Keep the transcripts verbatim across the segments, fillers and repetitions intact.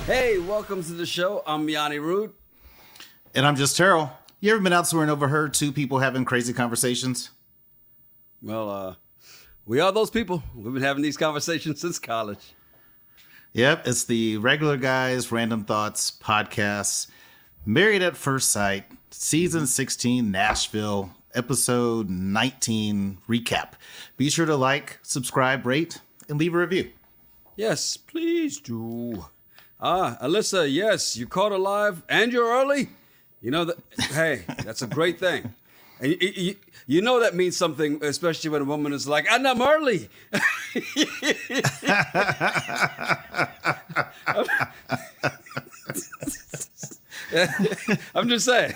Hey, welcome to the show. I'm Yanni Rude. And I'm just Terrell. You ever been out somewhere and overheard two people having crazy conversations? Well, uh, we are those people. We've been having these conversations since college. Yep, it's the Regular Guys Random Thoughts podcast, Married at First Sight, Season sixteen, Nashville, Episode nineteen recap. Be sure to like, subscribe, rate, and leave a review. Yes, please do. Ah, Alyssa, yes, you caught her live and you're early. You know that. Hey, that's a great thing. And you, you, you know that means something, especially when a woman is like, and I'm early. I'm just saying.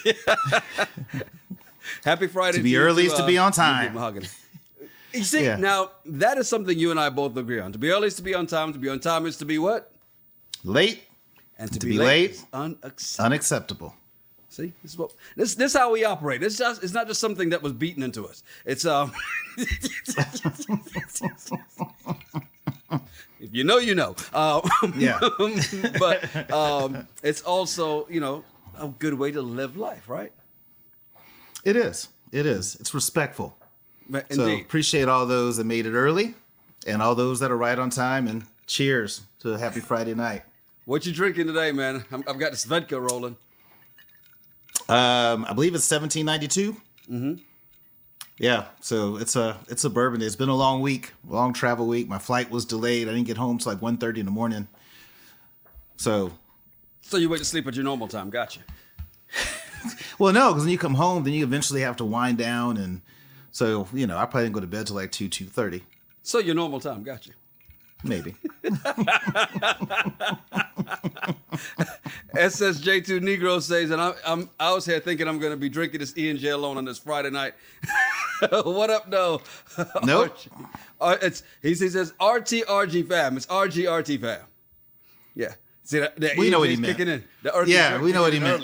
Happy Friday. To be early is to, uh, to be on time. You see, yeah. Now, that is something you and I both agree on. To be early is to be on time. To be on time is to be what? Late. And to, to be, be late, late is unacceptable. unacceptable. See, this is what this this is how we operate. It's just it's not just something that was beaten into us. It's um if you know, you know. Uh, yeah. But um, it's also, you know, a good way to live life, right? It is. It is. It's respectful. Indeed. So appreciate all those that made it early and all those that are right on time, and cheers to a happy Friday night. What you drinking today, man? I'm, I've got the Svedka rolling. Um, I believe it's seventeen ninety-two. Mm-hmm. Yeah, so it's a it's a bourbon. It's been a long week, long travel week. My flight was delayed. I didn't get home till like one thirty in the morning. So, so you went to sleep at your normal time. Gotcha. Well, no, because when you come home, then you eventually have to wind down, and so you know I probably didn't go to bed till like two two thirty. So your normal time. Gotcha. Maybe. S S J two Negro says, and I, I'm I was here thinking I'm going to be drinking this E and J alone on this Friday night. What up, no? Nope. Uh, it's he, he says R T R G fam. It's R G R T fam. Yeah. See that? that we E and J's know what he meant. Kicking in. The R T yeah, we know what he meant.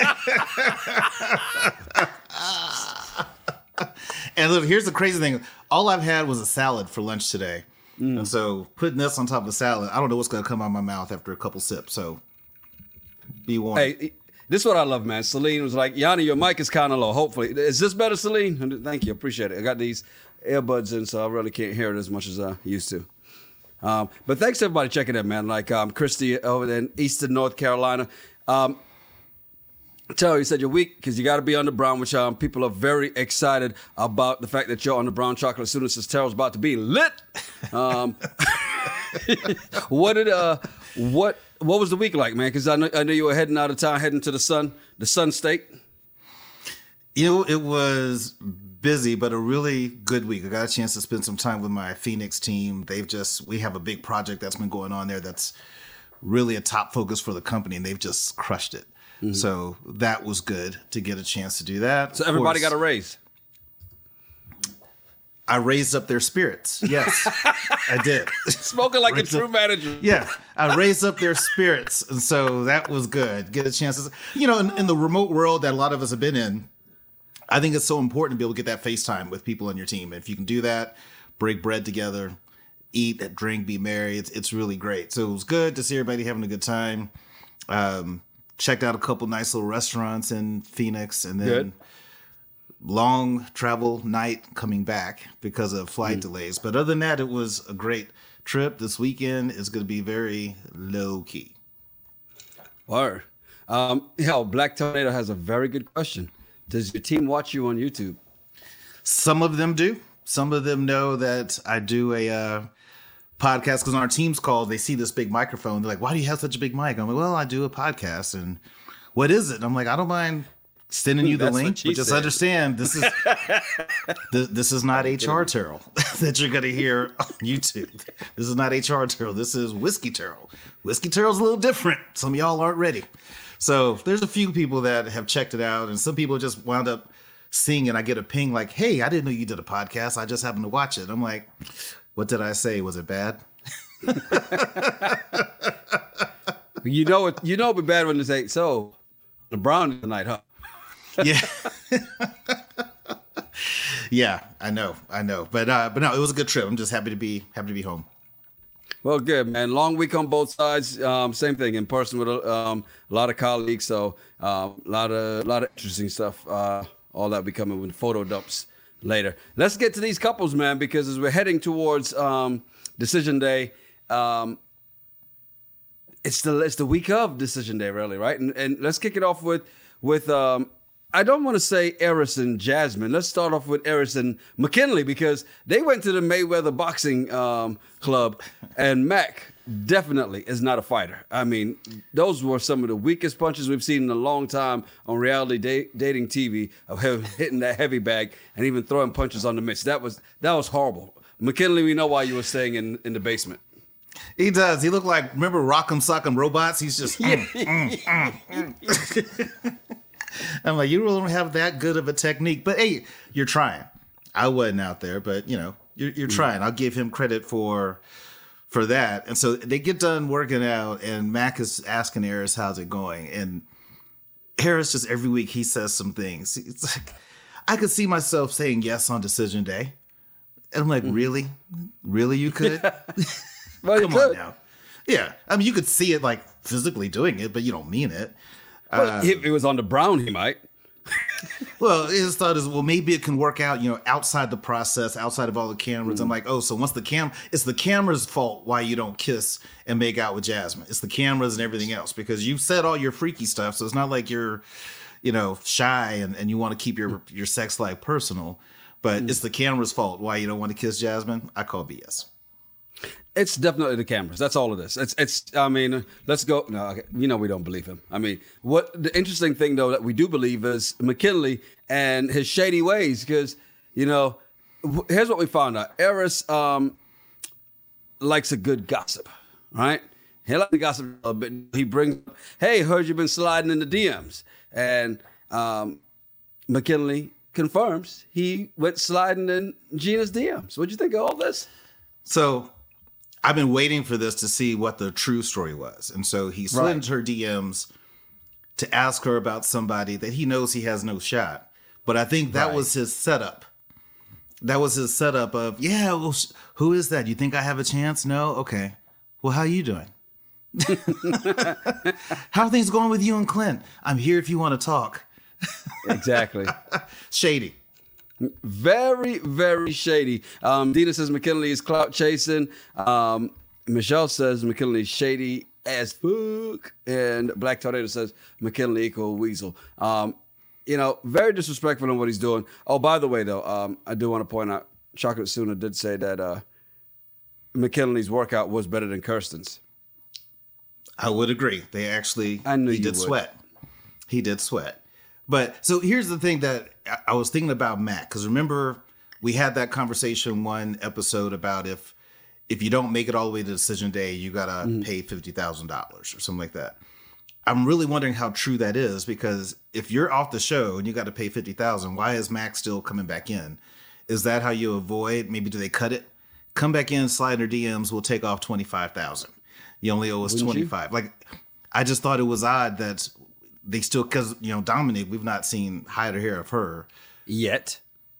And look, here's the crazy thing. All I've had was a salad for lunch today. Mm. And so putting this on top of a salad, I don't know what's going to come out of my mouth after a couple sips. So be warned. Hey, this is what I love, man. Celine was like, Yanni, your mic is kind of low. Hopefully. Is this better, Celine? Thank you. Appreciate it. I got these earbuds in, so I really can't hear it as much as I used to. Um, but thanks to everybody checking in, man. Like um, Christy over in Eastern North Carolina. Um, Terrell, you said you're weak because you got to be on the brown, which um, people are very excited about the fact that you're on the brown chocolate as soon as Terrell's about to be lit. Um, what did uh, what what was the week like, man? Because I know I know you were heading out of town, heading to the sun, the Sun State. You know, it was busy, but a really good week. I got a chance to spend some time with my Phoenix team. They've just we have a big project that's been going on there that's really a top focus for the company, and they've just crushed it. Mm-hmm. So that was good to get a chance to do that. So everybody got a raise. I raised up their spirits. Yes, I did. Spoken like a true up, manager. Yeah, I raised up their spirits. And so that was good. Get a chance to, you know, in, in the remote world that a lot of us have been in, I think it's so important to be able to get that FaceTime with people on your team. If you can do that, break bread together, eat, drink, be merry, it's, it's really great. So it was good to see everybody having a good time. Um, Checked out a couple nice little restaurants in Phoenix, and then Good. long travel night coming back because of flight mm. delays. But other than that, it was a great trip. This weekend is going to be very low key. Word. Um, yo, Black Tornado has a very good question. Does your team watch you on YouTube? Some of them do. Some of them know that I do a uh, podcast, because on our team's call, they see this big microphone. They're like, why do you have such a big mic? I'm like, well, I do a podcast. And what is it? And I'm like, I don't mind sending you the That's link, but just said. understand this is this, this is not H R Terrell that you're going to hear on YouTube. This is not H R Terrell. This is Whiskey Terrell. Whiskey Terrell's a little different. Some of y'all aren't ready. So there's a few people that have checked it out, and some people just wound up seeing it. I get a ping like, hey, I didn't know you did a podcast. I just happened to watch it. I'm like, what did I say? Was it bad? You know it. You know it'd be bad when they say, so the Brown tonight, huh? Yeah. Yeah, I know. I know. But uh, but no, it was a good trip. I'm just happy to be happy to be home. Well, good, man. Long week on both sides. Um, same thing in person with um, a lot of colleagues. So um, a lot of a lot of interesting stuff. Uh, all that will be coming with photo dumps later. Let's get to these couples, man, because as we're heading towards um, decision day, um, it's the it's the week of decision day, really, right? And and let's kick it off with with. Um, I don't want to say Eris and Jasmine. Let's start off with Eris and McKinley because they went to the Mayweather Boxing um, Club, and Mac definitely is not a fighter. I mean, those were some of the weakest punches we've seen in a long time on reality da- dating T V of him hitting that heavy bag and even throwing punches on the mitts. That was that was horrible. McKinley, we know why you were staying in, in the basement. He does. He looked like, remember Rock'em Sock'em Robots? He's just, mm, mm, mm, mm. I'm like, you really don't have that good of a technique. But hey, you're trying. I wasn't out there, but you know, you're, you're trying. I'll give him credit for for that. And so they get done working out, and Mac is asking Eris, how's it going? And Eris just every week he says some things. It's like, I could see myself saying yes on decision day. And I'm like, mm-hmm. really? Really you could? Well, Come you could. on now. Yeah. I mean, you could see it like physically doing it, but you don't mean it. Well, uh, if it was on the brown, he might. Well, his thought is, well, maybe it can work out, you know, outside the process, outside of all the cameras. Mm-hmm. I'm like, oh, so once the cam, it's the camera's fault why you don't kiss and make out with Jasmine. It's the cameras and everything else because you've said all your freaky stuff. So it's not like you're, you know, shy and, and you want to keep your, your sex life personal, but mm-hmm. it's the camera's fault why you don't want to kiss Jasmine. I call B S. It's definitely the cameras. That's all it is. It's, it's. I mean, let's go. No, okay. You know we don't believe him. I mean, what the interesting thing though that we do believe is McKinley and his shady ways. Because you know, here's what we found out: Eris um, likes a good gossip, right? He likes to gossip a little bit. He brings, "Hey, heard you've been sliding in the D Ms," and um, McKinley confirms he went sliding in Gina's D Ms. What'd you think of all this? So. I've been waiting for this to see what the true story was. And so he slid right. into her D Ms to ask her about somebody that he knows he has no shot. But I think that right. was his setup. That was his setup of, yeah, well, who is that? You think I have a chance? No? Okay. Well, how are you doing? How are things going with you and Clint? I'm here if you want to talk. Exactly. Shady. Very, very shady. Um, Dina says McKinley is clout chasing. Um, Michelle says McKinley is shady as fuck. And Black Tornado says McKinley equal weasel. Um, you know, very disrespectful in what he's doing. Oh, by the way, though, um, I do want to point out, Chocolate Sooner did say that uh, McKinley's workout was better than Kirsten's. I would agree. They actually, I knew he you did would. sweat. He did sweat. But so here's the thing that I was thinking about Mac, because remember we had that conversation one episode about if if you don't make it all the way to decision day, you got to mm-hmm. pay fifty thousand dollars or something like that. I'm really wondering how true that is, because if you're off the show and you got to pay fifty thousand dollars, why is Mac still coming back in? Is that how you avoid? Maybe do they cut it? Come back in, slide in their D Ms, we'll take off twenty-five thousand dollars. You only owe us Wouldn't twenty-five. You? Like, I just thought it was odd that they still, because, you know, Dominic, we've not seen hide or hair of her. Yet.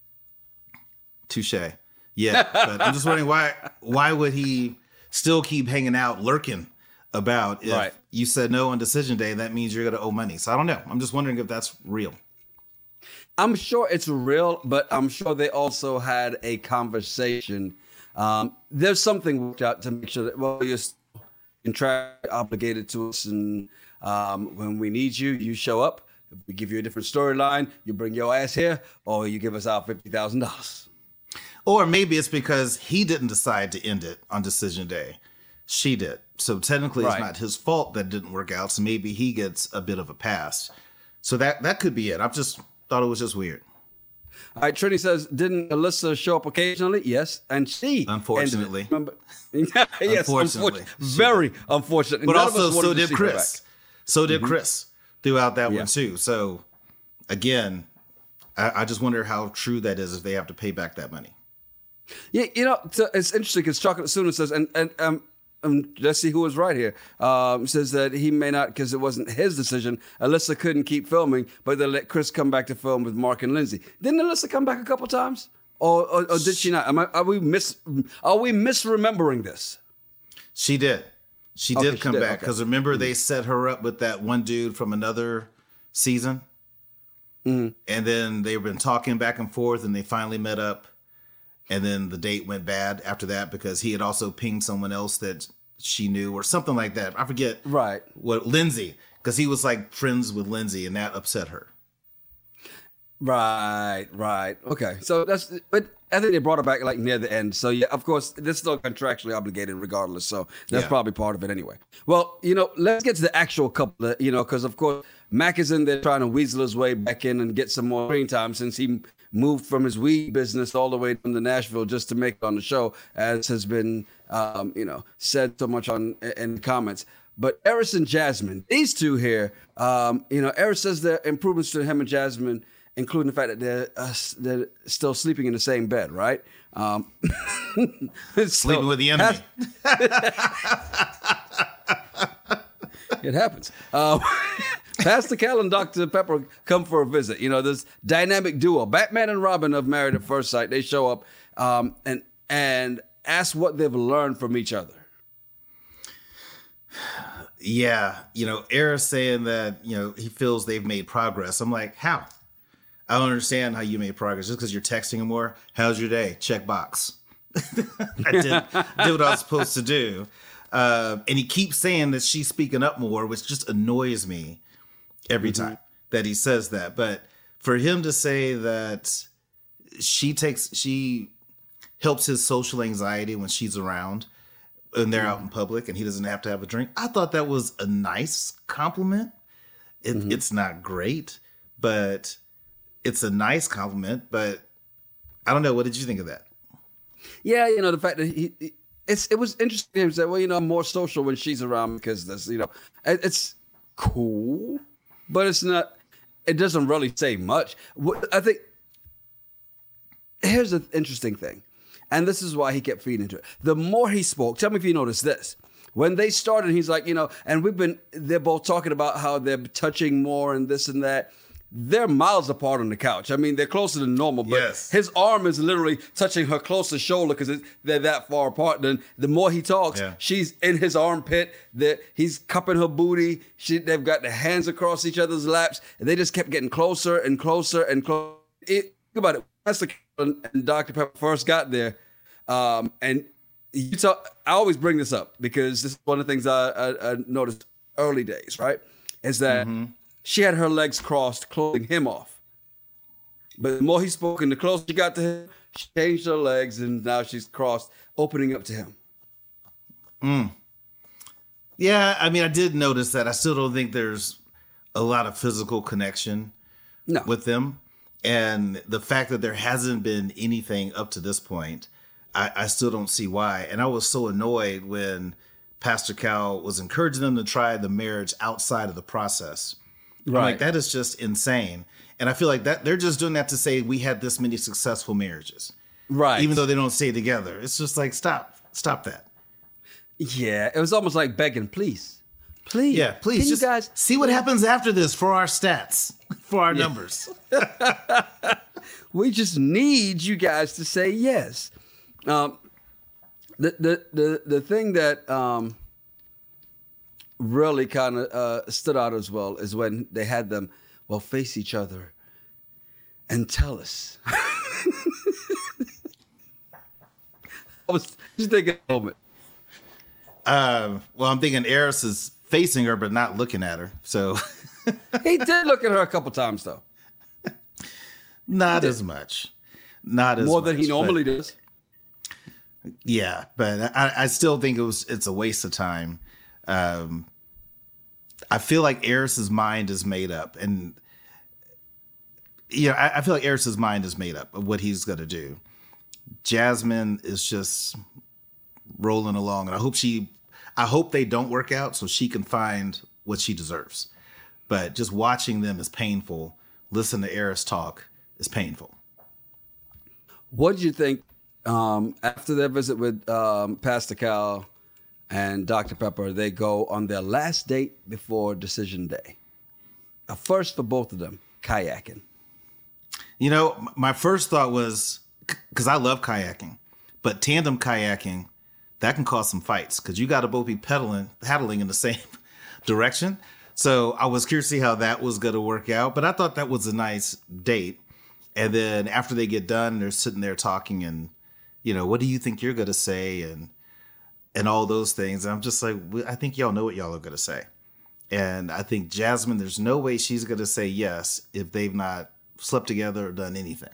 Touche. Yeah. But I'm just wondering why, why would he still keep hanging out, lurking about if right. you said no on decision day, that means you're going to owe money. So I don't know. I'm just wondering if that's real. I'm sure it's real, but I'm sure they also had a conversation. Um, there's something worked out to make sure that, well, you're contract obligated to us, and um, when we need you, you show up. If we give you a different storyline, you bring your ass here, or you give us our fifty thousand dollars. Or maybe it's because he didn't decide to end it on decision day. She did. So technically right. it's not his fault that it didn't work out. So maybe he gets a bit of a pass. So that, that could be it. I've just thought it was just weird. All right, Trini says, didn't Alyssa show up occasionally? Yes, and she. Unfortunately. Remember, yes, unfortunately. unfortunately. Very unfortunate. But None also, so did Chris. Chris. So did mm-hmm. Chris throughout that yeah. one, too. So, again, I, I just wonder how true that is if they have to pay back that money. Yeah, you know, it's interesting because Chocolate Sooner says, and, and um, um, let's see who was right here. Um, says that he may not, because it wasn't his decision. Alyssa couldn't keep filming, but they let Chris come back to film with Mark and Lindsay. Didn't Alyssa come back a couple times, or, or, or did she not? Am I, are we mis? Are we misremembering this? She did. She Okay, did she come did, back okay. because remember they set her up with that one dude from another season, Mm-hmm. and then they've been talking back and forth, and they finally met up, and then the date went bad after that because he had also pinged someone else that she knew or something like that. I forget Right. what Lindsay, because he was like friends with Lindsay, and that upset her. Right, right. Okay. So that's, but I think they brought her back like near the end. So yeah, of course, they're still contractually obligated regardless. So that's Yeah. probably part of it anyway. Well, you know, let's get to the actual couple, that, you know, because of course, Mac is in there trying to weasel his way back in and get some more screen time since he moved from his weed business all the way down to Nashville just to make it on the show, as has been, um, you know, said so much on in the comments. But Eris and Jasmine, these two here, um, you know, Eris says there are improvements to him and Jasmine, including the fact that they're uh, they're still sleeping in the same bed, right? Um, Sleeping with the enemy. It happens. Uh, Pastor Cal and Doctor Pepper come for a visit. You know, this dynamic duo, Batman and Robin of Married at First Sight. They show up um, and and ask what they've learned from each other. Yeah, you know, Eris saying that, you know, he feels they've made progress. I'm like, how? I don't understand how you made progress just because you're texting him more. How's your day? Check box. I did, did what I was supposed to do. Uh, and he keeps saying that she's speaking up more, which just annoys me every Mm-hmm. time that he says that. But for him to say that she takes, she helps his social anxiety when she's around and they're out in public and he doesn't have to have a drink. I thought that was a nice compliment. It, Mm-hmm. It's not great, but it's a nice compliment. But I don't know. What did you think of that? Yeah, you know, the fact that he, he- it's it was interesting to say, well, you know, I'm more social when she's around because this, you know, it- it's cool, but it's not, it doesn't really say much. What- I think, here's the interesting thing, and this is why he kept feeding into it. The more he spoke, tell me if you noticed this. When they started, he's like, you know, and we've been, they're both talking about how they're touching more and this and that. They're miles apart on the couch. I mean, they're closer than normal, but Yes. his arm is literally touching her closest shoulder because they're that far apart. Then the more he talks, Yeah. she's in his armpit. That he's cupping her booty. She, they've got their hands across each other's laps, and they just kept getting closer and closer and closer. It, think about it. Pastor and Doctor Pepper first got there, um, and you talk. I always bring this up because this is one of the things I, I, I noticed early days. Right, is that. She had her legs crossed, closing him off. But the more he spoke and the closer she got to him, she changed her legs and now she's crossed, opening up to him. Yeah, I mean, I did notice that. I still don't think there's a lot of physical connection No. with them. And the fact that there hasn't been anything up to this point, I, I still don't see why. And I was so annoyed when Pastor Cal was encouraging them to try the marriage outside of the process. I'm Right. like, that is just insane. And I feel like that they're just doing that to say we had this many successful marriages. Right. Even though they don't stay together. It's just like, stop, stop that. Yeah, it was almost like begging, please. Please. Yeah, please Can just you guys see what happens after this for our stats, for our numbers. we just need you guys to say yes. Um, the the the the thing that um, really kind of uh, stood out as well is when they had them well face each other and tell us. I was just thinking a moment. Uh, well, I'm thinking Eris is facing her, but not looking at her. So He did look at her a couple times though, not as much. Not as more much, than he but- normally does. Yeah, but I, I still think it was it's a waste of time. Um, I feel like Eris's mind is made up, and yeah, I, I feel like Eris's mind is made up of what he's gonna do. Jasmine is just rolling along, and I hope she, I hope they don't work out so she can find what she deserves. But just watching them is painful. Listen to Eris talk is painful. What did you think um, after their visit with um, Pastor Cal and Doctor Pepper? They go on their last date before decision day. A first for both of them, kayaking. You know, m- my first thought was because I love kayaking, but tandem kayaking that can cause some fights because you got to both be pedaling, paddling in the same direction. So I was curious to see how that was going to work out. But I thought that was a nice date. And then after they get done, they're sitting there talking and, you know, what do you think you're going to say? And and all those things. And I'm just like, I think y'all know what y'all are going to say. And I think Jasmine, there's no way she's going to say yes if they've not slept together or done anything.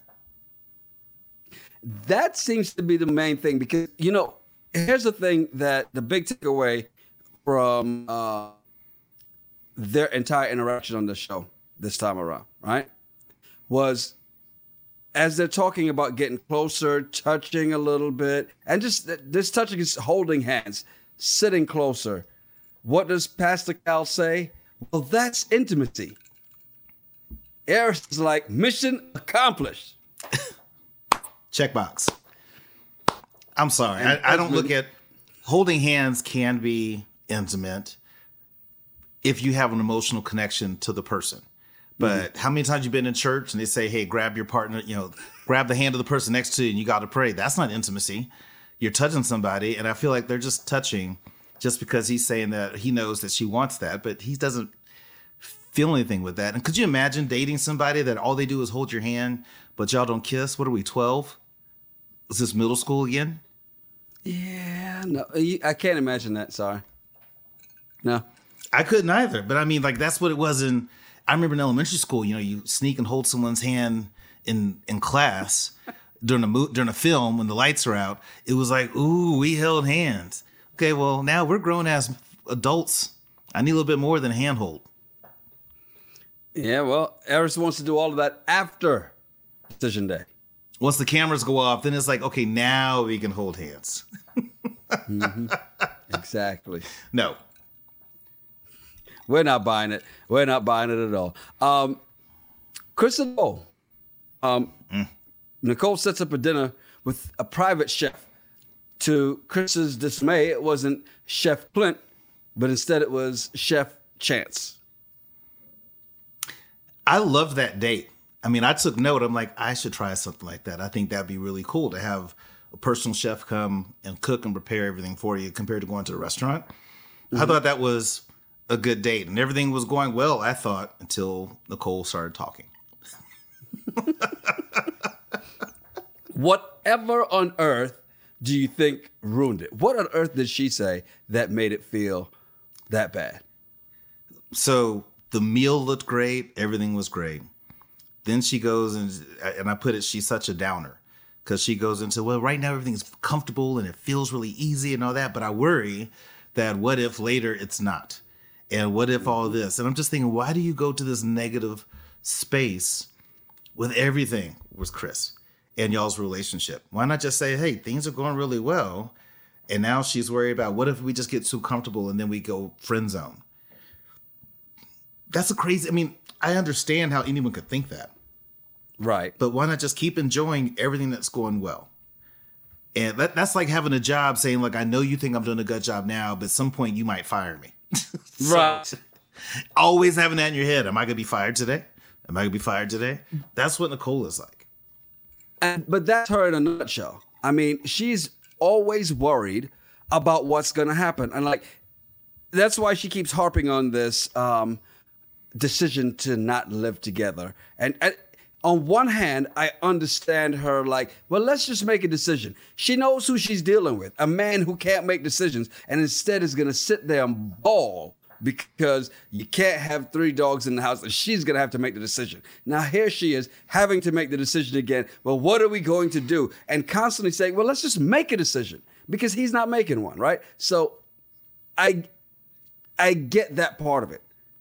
That seems to be the main thing because, you know, here's the thing that the big takeaway from uh, their entire interaction on the show this time around, right, was as they're talking about getting closer, touching a little bit, and just this touching is holding hands, sitting closer. What does Pastor Cal say? Well, that's intimacy. Eris is like, mission accomplished. Checkbox. I'm sorry. I, I don't look at holding hands can be intimate if you have an emotional connection to the person. But mm-hmm. how many times you been in church and they say, hey, grab your partner, you know, grab the hand of the person next to you and you got to pray. That's not intimacy. You're touching somebody. And I feel like they're just touching just because he's saying that he knows that she wants that, but he doesn't feel anything with that. And could you imagine dating somebody that all they do is hold your hand, but y'all don't kiss? What are we, twelve? Is this middle school again? Yeah, no, I can't imagine that. Sorry. No. I couldn't either. But I mean, like, that's what it was in, I remember in elementary school, you know, you sneak and hold someone's hand in, in class during a, mo- during a film when the lights are out. It was like, ooh, we held hands. Okay, well, now we're grown as adults. I need a little bit more than a handhold. Yeah, well, Eris wants to do all of that after decision day. Once the cameras go off, then it's like, okay, now we can hold hands. Mm-hmm. Exactly. No. We're not buying it. We're not buying it at all. Um, Chris and Nicole. Um, mm. Nicole sets up a dinner with a private chef. To Chris's dismay, it wasn't Chef Clint, but instead it was Chef Chance. I love that date. I mean, I took note. I'm like, I should try something like that. I think that'd be really cool to have a personal chef come and cook and prepare everything for you compared to going to a restaurant. Mm-hmm. I thought that was a good date and everything was going well, I thought, until Nicole started talking. Whatever on earth do you think ruined it? What on earth did she say that made it feel that bad? So the meal looked great. Everything was great. Then she goes and, and I put it, she's such a downer because she goes into, well, right now everything is comfortable and it feels really easy and all that. But I worry that what if later it's not? And what if all this? And I'm just thinking, why do you go to this negative space with everything with Chris and y'all's relationship? Why not just say, hey, things are going really well. And now she's worried about what if we just get too comfortable and then we go friend zone? That's a crazy, I mean, I understand how anyone could think that. Right. But why not just keep enjoying everything that's going well? And that, that's like having a job saying, like, I know you think I'm doing a good job now, but at some point you might fire me. So, right. Always having that in your head. Am I going to be fired today? Am I going to be fired today? That's what Nicole is like. And, but that's her in a nutshell. I mean, she's always worried about what's going to happen. And like, that's why she keeps harping on this um, decision to not live together. And, and on one hand, I understand her like, well, let's just make a decision. She knows who she's dealing with, a man who can't make decisions and instead is going to sit there and bawl because you can't have three dogs in the house and she's going to have to make the decision. Now, here she is having to make the decision again. Well, what are we going to do? And constantly saying, well, let's just make a decision because he's not making one, right? So I, I get that part of it.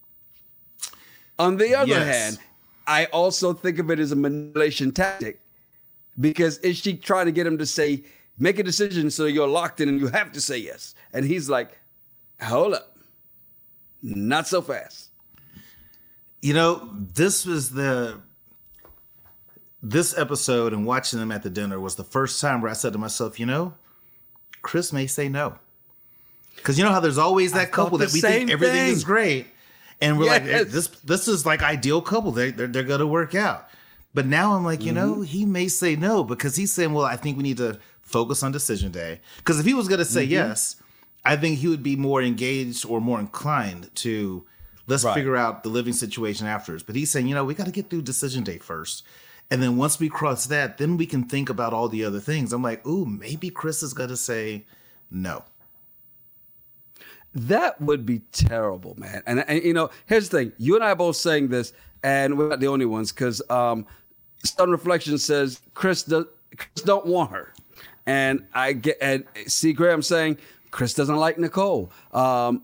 On the other Yes. hand, I also think of it as a manipulation tactic because is she trying to get him to say, make a decision so you're locked in and you have to say yes? And he's like, hold up, not so fast. You know, this was the, this episode and watching them at the dinner was the first time where I said to myself, you know, Chris may say no. Because you know how there's always that couple that we think everything thing. is great. And we're Yes. like, this this is like ideal couple. They, they're they're going to work out. But now I'm like, you Mm-hmm. know, he may say no because he's saying, well, I think we need to focus on decision day. Because if he was going to say mm-hmm. yes, I think he would be more engaged or more inclined to let's right. figure out the living situation afterwards. But he's saying, you know, we got to get through decision day first. And then once we cross that, then we can think about all the other things. I'm like, ooh, maybe Chris is going to say no. That would be terrible, man. And, and, you know, here's the thing. You and I are both saying this, and we're not the only ones, because um, Sun Reflection says Chris, does, Chris don't want her. And I get, and C. Graham saying Chris doesn't like Nicole. Um,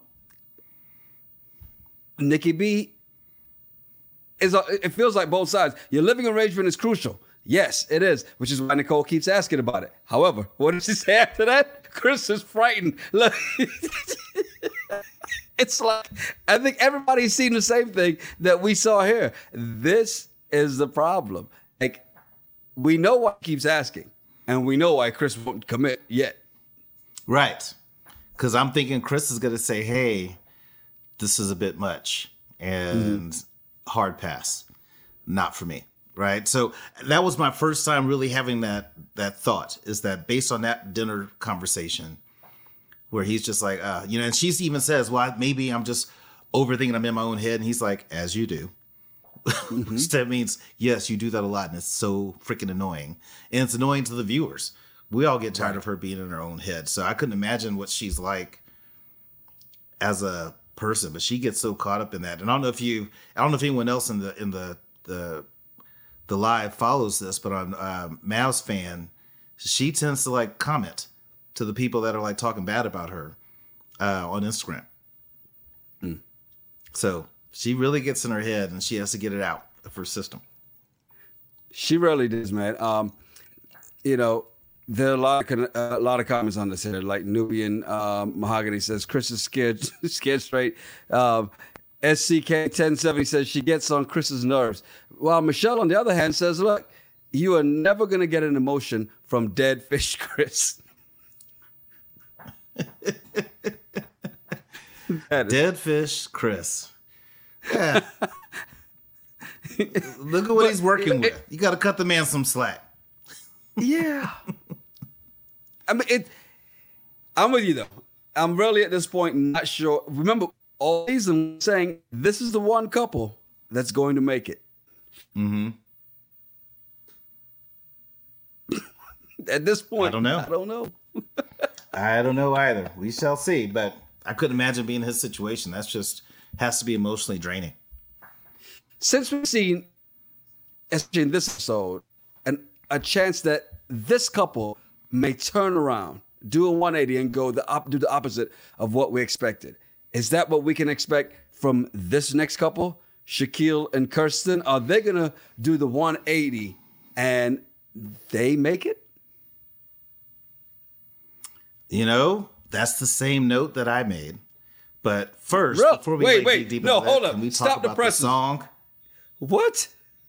Nikki B, is a, it feels like both sides. Your living arrangement is crucial. Yes, it is, which is why Nicole keeps asking about it. However, what did she say after that? Chris is frightened. Look, it's like, I think everybody's seen the same thing that we saw here. This is the problem. Like, we know why he keeps asking, and we know why Chris won't commit yet. Right. Because I'm thinking Chris is going to say, hey, this is a bit much, and mm-hmm. hard pass. Not for me. Right. So that was my first time really having that that thought, is that based on that dinner conversation where he's just like, uh, you know, and she even says, well, maybe I'm just overthinking. I'm in my own head. And he's like, as you do. Mm-hmm. Which that means, yes, you do that a lot. And it's so freaking annoying. And it's annoying to the viewers. We all get tired right. of her being in her own head. So I couldn't imagine what she's like as a person. But she gets so caught up in that. And I don't know if you I don't know if anyone else in the in the the the live follows this, but on uh, Mavs fan, she tends to like comment to the people that are like talking bad about her uh, on Instagram. Mm. So she really gets in her head and she has to get it out of her system. She really does, man. Um, you know, there are a lot of, uh, a lot of comments on this here. Like Nubian um, Mahogany says, Chris is scared, scared straight. Um, S C K ten seventy says she gets on Chris's nerves. While Michelle, on the other hand, says, look, you are never going to get an emotion from dead fish Chris. Dead fish Chris. Yeah. Look at what but, he's working it, with. You got to cut the man some slack. Yeah. I mean, it. I'm with you, though. I'm really, at this point, not sure. Remember, all these I'm saying this is the one couple that's going to make it. Mm-hmm. At this point, I don't know. I don't know. I don't know either. We shall see. But I couldn't imagine being in his situation. That's just has to be emotionally draining. Since we've seen, especially in this episode, and a chance that this couple may turn around, do a one eighty, and go the op- do the opposite of what we expected. Is that what we can expect from this next couple, Shaquille and Kirsten? Are they going to do the one eighty and they make it? You know, that's the same note that I made. But first, Real? before we wait, like, wait, deep no, into hold that, up. can we Stop talk the about presses. the song? What?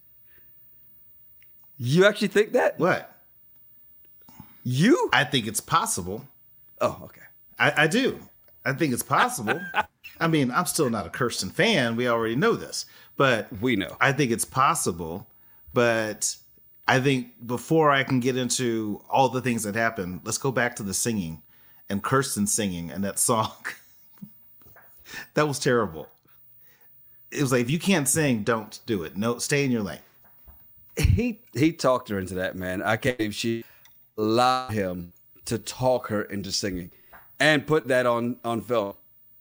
You actually think that? What? You? I think it's possible. Oh, okay. I, I do. I think it's possible. I mean, I'm still not a Kirsten fan. We already know this. But we know. I think it's possible. But I think before I can get into all the things that happen, let's go back to the singing and Kirsten singing and that song. That was terrible. It was like, if you can't sing, don't do it. No, stay in your lane. He he talked her into that, man. I can't believe she allowed him to talk her into singing and put that on, on film.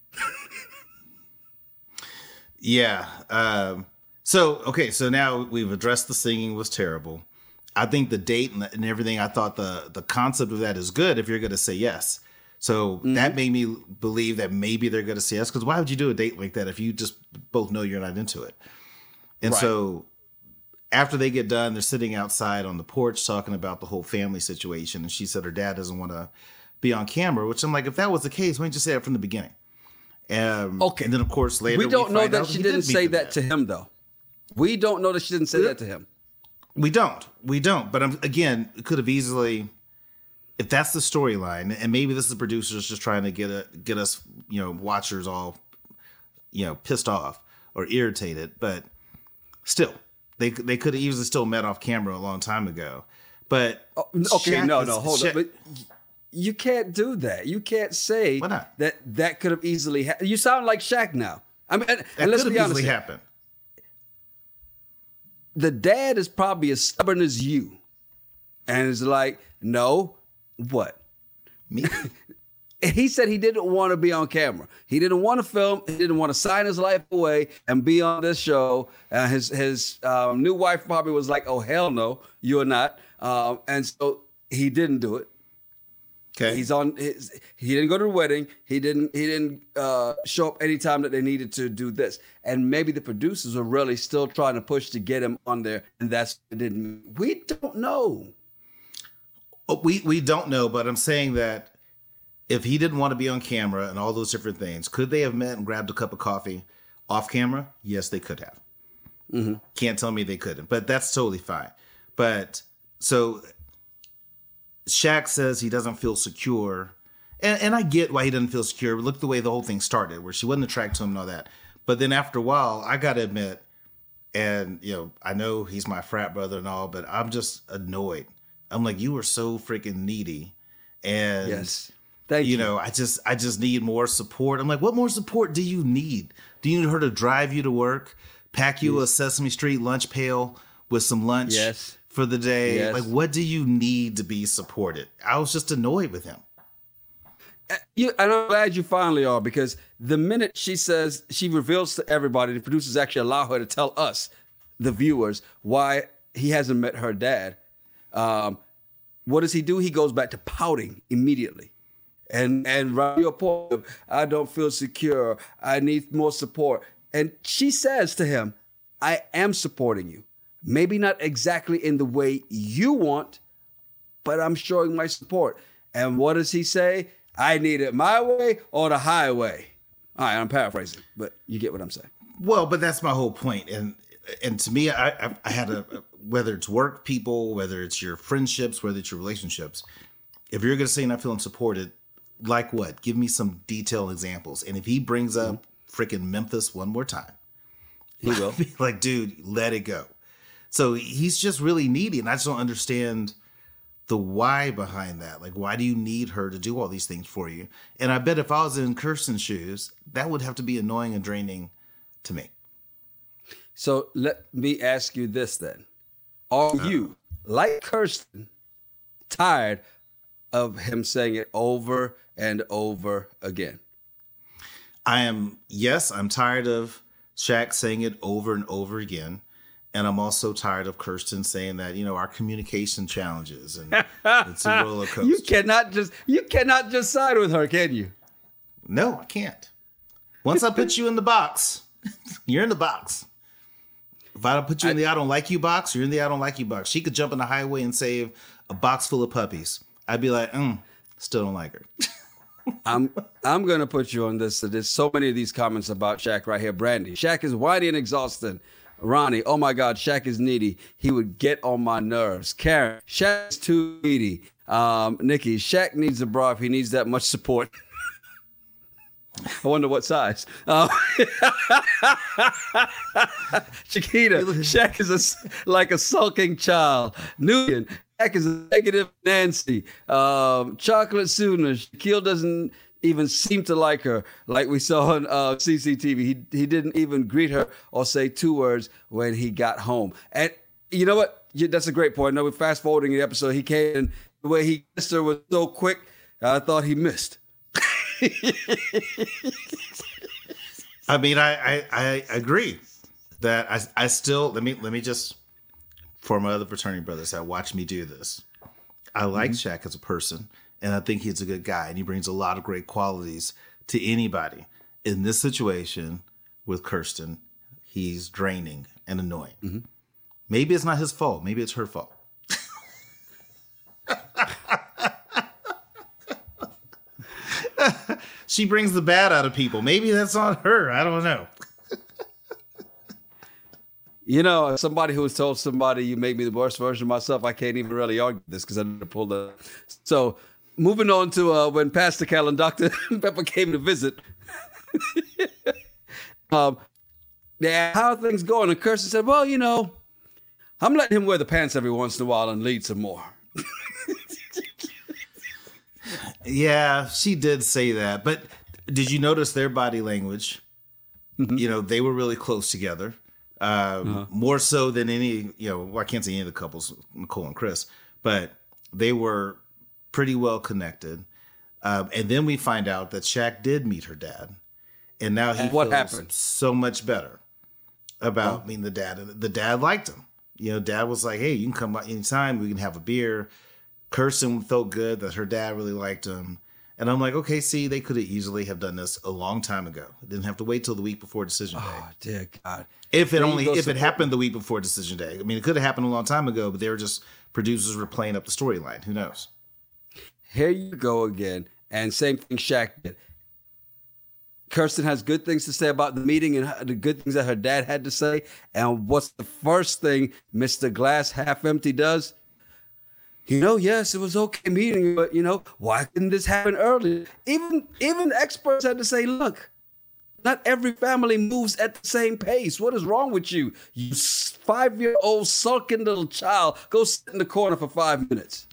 Yeah. Um, so, okay. So now we've addressed the singing was terrible. I think the date and, and everything, I thought the, the concept of that is good if you're going to say yes. So mm-hmm. that made me believe that maybe they're going to say yes. Because why would you do a date like that if you just both know you're not into it? And right. so after they get done, they're sitting outside on the porch talking about the whole family situation. And she said her dad doesn't want to be on camera, which I'm like, if that was the case, why didn't you say it from the beginning? Um, okay. And then, of course, later we don't we know that out she he didn't did say that to him, though. We don't know that she didn't say that to him. We don't. We don't. But um, again, it could have easily, if that's the storyline, and maybe this is the producers just trying to get a, get us, you know, watchers all, you know, pissed off or irritated. But still, they they could have easily still met off camera a long time ago. But Oh, okay, Shaq no, is- no, hold Shaq- on. But you can't do that. You can't say Why not? that that could have easily happened. You sound like Shaq now. I mean, and, that and let's could be have honest. easily here. happened. The dad is probably as stubborn as you, and is like, no, what? Me? He said he didn't want to be on camera. He didn't want to film. He didn't want to sign his life away and be on this show. Uh, his his um, new wife probably was like, "Oh hell no, you're not." Um, and so he didn't do it. Okay. He's on. His, he didn't go to the wedding. He didn't. He didn't uh, show up anytime that they needed to do this. And maybe the producers were really still trying to push to get him on there, and that's it didn't. We don't know. Oh, we we don't know, but I'm saying that if he didn't want to be on camera and all those different things, could they have met and grabbed a cup of coffee off camera? Yes, they could have. Mm-hmm. Can't tell me they couldn't, but that's totally fine. But so Shaq says he doesn't feel secure. And, and I get why he doesn't feel secure. But look the way the whole thing started, where she wasn't attracted to him and all that. But then after a while, I got to admit, and, you know, I know he's my frat brother and all, but I'm just annoyed. I'm like, you are so freaking needy. And, Yes. Thank you. you know, I just I just need more support. I'm like, what more support do you need? Do you need her to drive you to work, pack you a Sesame Street lunch pail with some lunch Yes. for the day? Yes. Like, what do you need to be supported? I was just annoyed with him. You, and I'm glad you finally are, because the minute she says, she reveals to everybody, the producers actually allow her to tell us, the viewers, why he hasn't met her dad. Um, what does he do? He goes back to pouting immediately. And and right to your point of, I don't feel secure. I need more support. And she says to him, I am supporting you. Maybe not exactly in the way you want, but I'm showing my support. And what does he say? I need it my way or the highway. All right, I'm paraphrasing, but you get what I'm saying. Well, but that's my whole point. And and to me, I I, I had a whether it's work people, whether it's your friendships, whether it's your relationships. If you're going to say not feeling supported, like what? Give me some detailed examples. And if he brings up freaking Memphis one more time, He will. I'll be like, dude, let it go. So he's just really needy, and I just don't understand the why behind that. Like, why do you need her to do all these things for you? And I bet if I was in Kirsten's shoes, that would have to be annoying and draining to me. So let me ask you this then. Are you, like Kirsten, tired of him saying it over and over again? I am, yes, I'm tired of Shaq saying it over and over again. And I'm also tired of Kirsten saying that, you know, our communication challenges and it's a roller coaster. You cannot just you cannot just side with her, can you? No, I can't. Once I put you in the box, you're in the box. If I don't put you in the I don't like you box, you're in the I don't like you box. She could jump on the highway and save a box full of puppies. I'd be like, mm, still don't like her. I'm I'm gonna put you on this. There's so many of these comments about Shaq right here. Brandy, Shaq is whiny and exhausted. Ronnie, oh my God, Shaq is needy. He would get on my nerves. Karen, Shaq is too needy. Um, Nikki, Shaq needs a bra if he needs that much support. I wonder what size. Um, Chiquita, Shaq is a, like a sulking child. Nubian, Shaq is a negative Nancy. Um, Chocolate Sooner, Shaquille doesn't even seem to like her, like we saw on uh, C C T V. He he didn't even greet her or say two words when he got home. And you know what? Yeah, that's a great point. I know we're fast forwarding the episode. He came and the way he kissed her was so quick, I thought he missed. I mean, I, I, I agree that I, I still, let me, let me just, for my other fraternity brothers that watch me do this, I like mm-hmm. Shaq as a person. And I think he's a good guy, and he brings a lot of great qualities to anybody. In this situation with Kirsten, he's draining and annoying. Mm-hmm. Maybe it's not his fault. Maybe it's her fault. She brings the bad out of people. Maybe that's on her. I don't know. You know, somebody who has told somebody you make me the worst version of myself, I can't even really argue this because I never pulled up. So moving on to uh, when Pastor Cal and Doctor Pepper came to visit. um, yeah, how are things going? And Kirsten said, well, you know, I'm letting him wear the pants every once in a while and lead some more. Yeah, she did say that. But did you notice their body language? Mm-hmm. You know, they were really close together. Um, uh-huh. More so than any, you know, well, I can't say any of the couples, Nicole and Chris, but they were pretty well connected. Um, and then we find out that Shaq did meet her dad. And now he and what feels happened? so much better about oh. I mean, the dad. The dad liked him. You know, dad was like, hey, you can come by anytime. We can have a beer. Kirsten felt good that her dad really liked him. And I'm like, okay, see, they could have easily have done this a long time ago. Didn't have to wait till the week before decision day. Oh, dear God. If it there only, if it happened the week before decision day. I mean, it could have happened a long time ago, but they were just, producers were playing up the storyline. Who knows? Here you go again. And same thing Shaq did. Kirsten has good things to say about the meeting and the good things that her dad had to say. And what's the first thing Mister Glass Half Empty does? You know, yes, it was okay meeting, but, you know, why couldn't this happen earlier? Even even experts had to say, look, not every family moves at the same pace. What is wrong with you? You five-year-old sulking little child. Go sit in the corner for five minutes.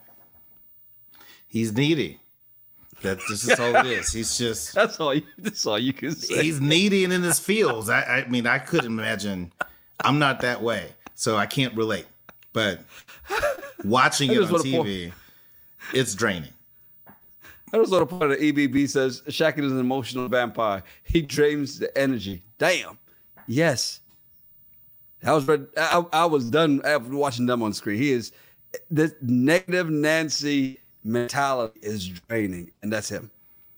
He's needy. That this is all it is. He's just that's all. You, that's all you can say. He's needy and in his feels. I, I mean, I couldn't imagine. I'm not that way, so I can't relate. But watching it on T V, it's draining. I just want to point out that E B B says Shaq is an emotional vampire. He drains the energy. Damn. Yes. I was I, I was done after watching them on screen. He is this negative Nancy mentality is draining, and that's him.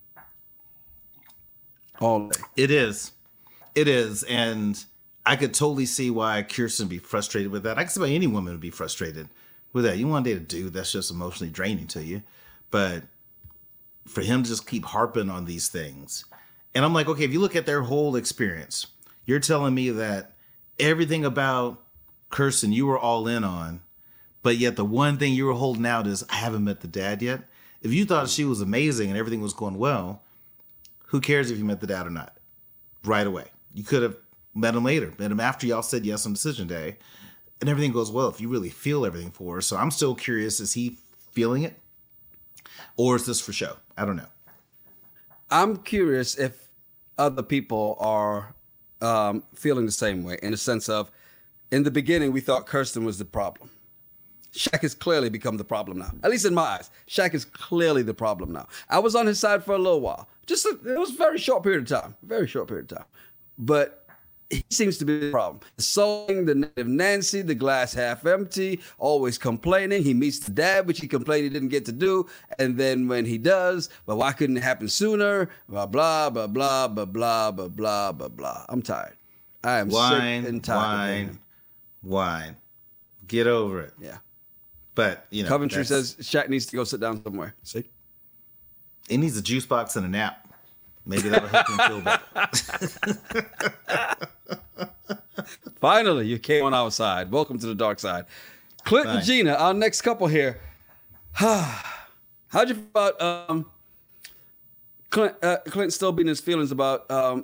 All day. It is. It is. And I could totally see why Kirsten would be frustrated with that. I can see why any woman would be frustrated with that. You want to date a dude that's just emotionally draining to you. But for him to just keep harping on these things. And I'm like, okay, if you look at their whole experience, you're telling me that everything about Kirsten you were all in on, but yet the one thing you were holding out is, I haven't met the dad yet. If you thought she was amazing and everything was going well, who cares if you met the dad or not? Right away. You could have met him later, met him after y'all said yes on decision day, and everything goes well if you really feel everything for her. So I'm still curious, is he feeling it? Or is this for show? I don't know. I'm curious if other people are um, feeling the same way, in the sense of, in the beginning, we thought Kirsten was the problem. Shaq has clearly become the problem now. At least in my eyes. Shaq is clearly the problem now. I was on his side for a little while. Just a, it was a very short period of time. Very short period of time. But he seems to be the problem. The sulking, the negative Nancy, the glass half empty, always complaining. He meets the dad, which he complained he didn't get to do. And then when he does, but why couldn't it happen sooner? Blah, blah, blah, blah, blah, blah, blah, blah, blah, blah. I'm tired. I am wine, sick and tired. Wine, wine. Get over it. Yeah. But, you know. Coventry says Shaq needs to go sit down somewhere. See? He needs a juice box and a nap. Maybe that'll help him feel better. Finally, you came on our side. Welcome to the dark side. Clint Fine. and Gina, our next couple here. How'd you feel about um, Clint, uh, Clint still being his feelings about um,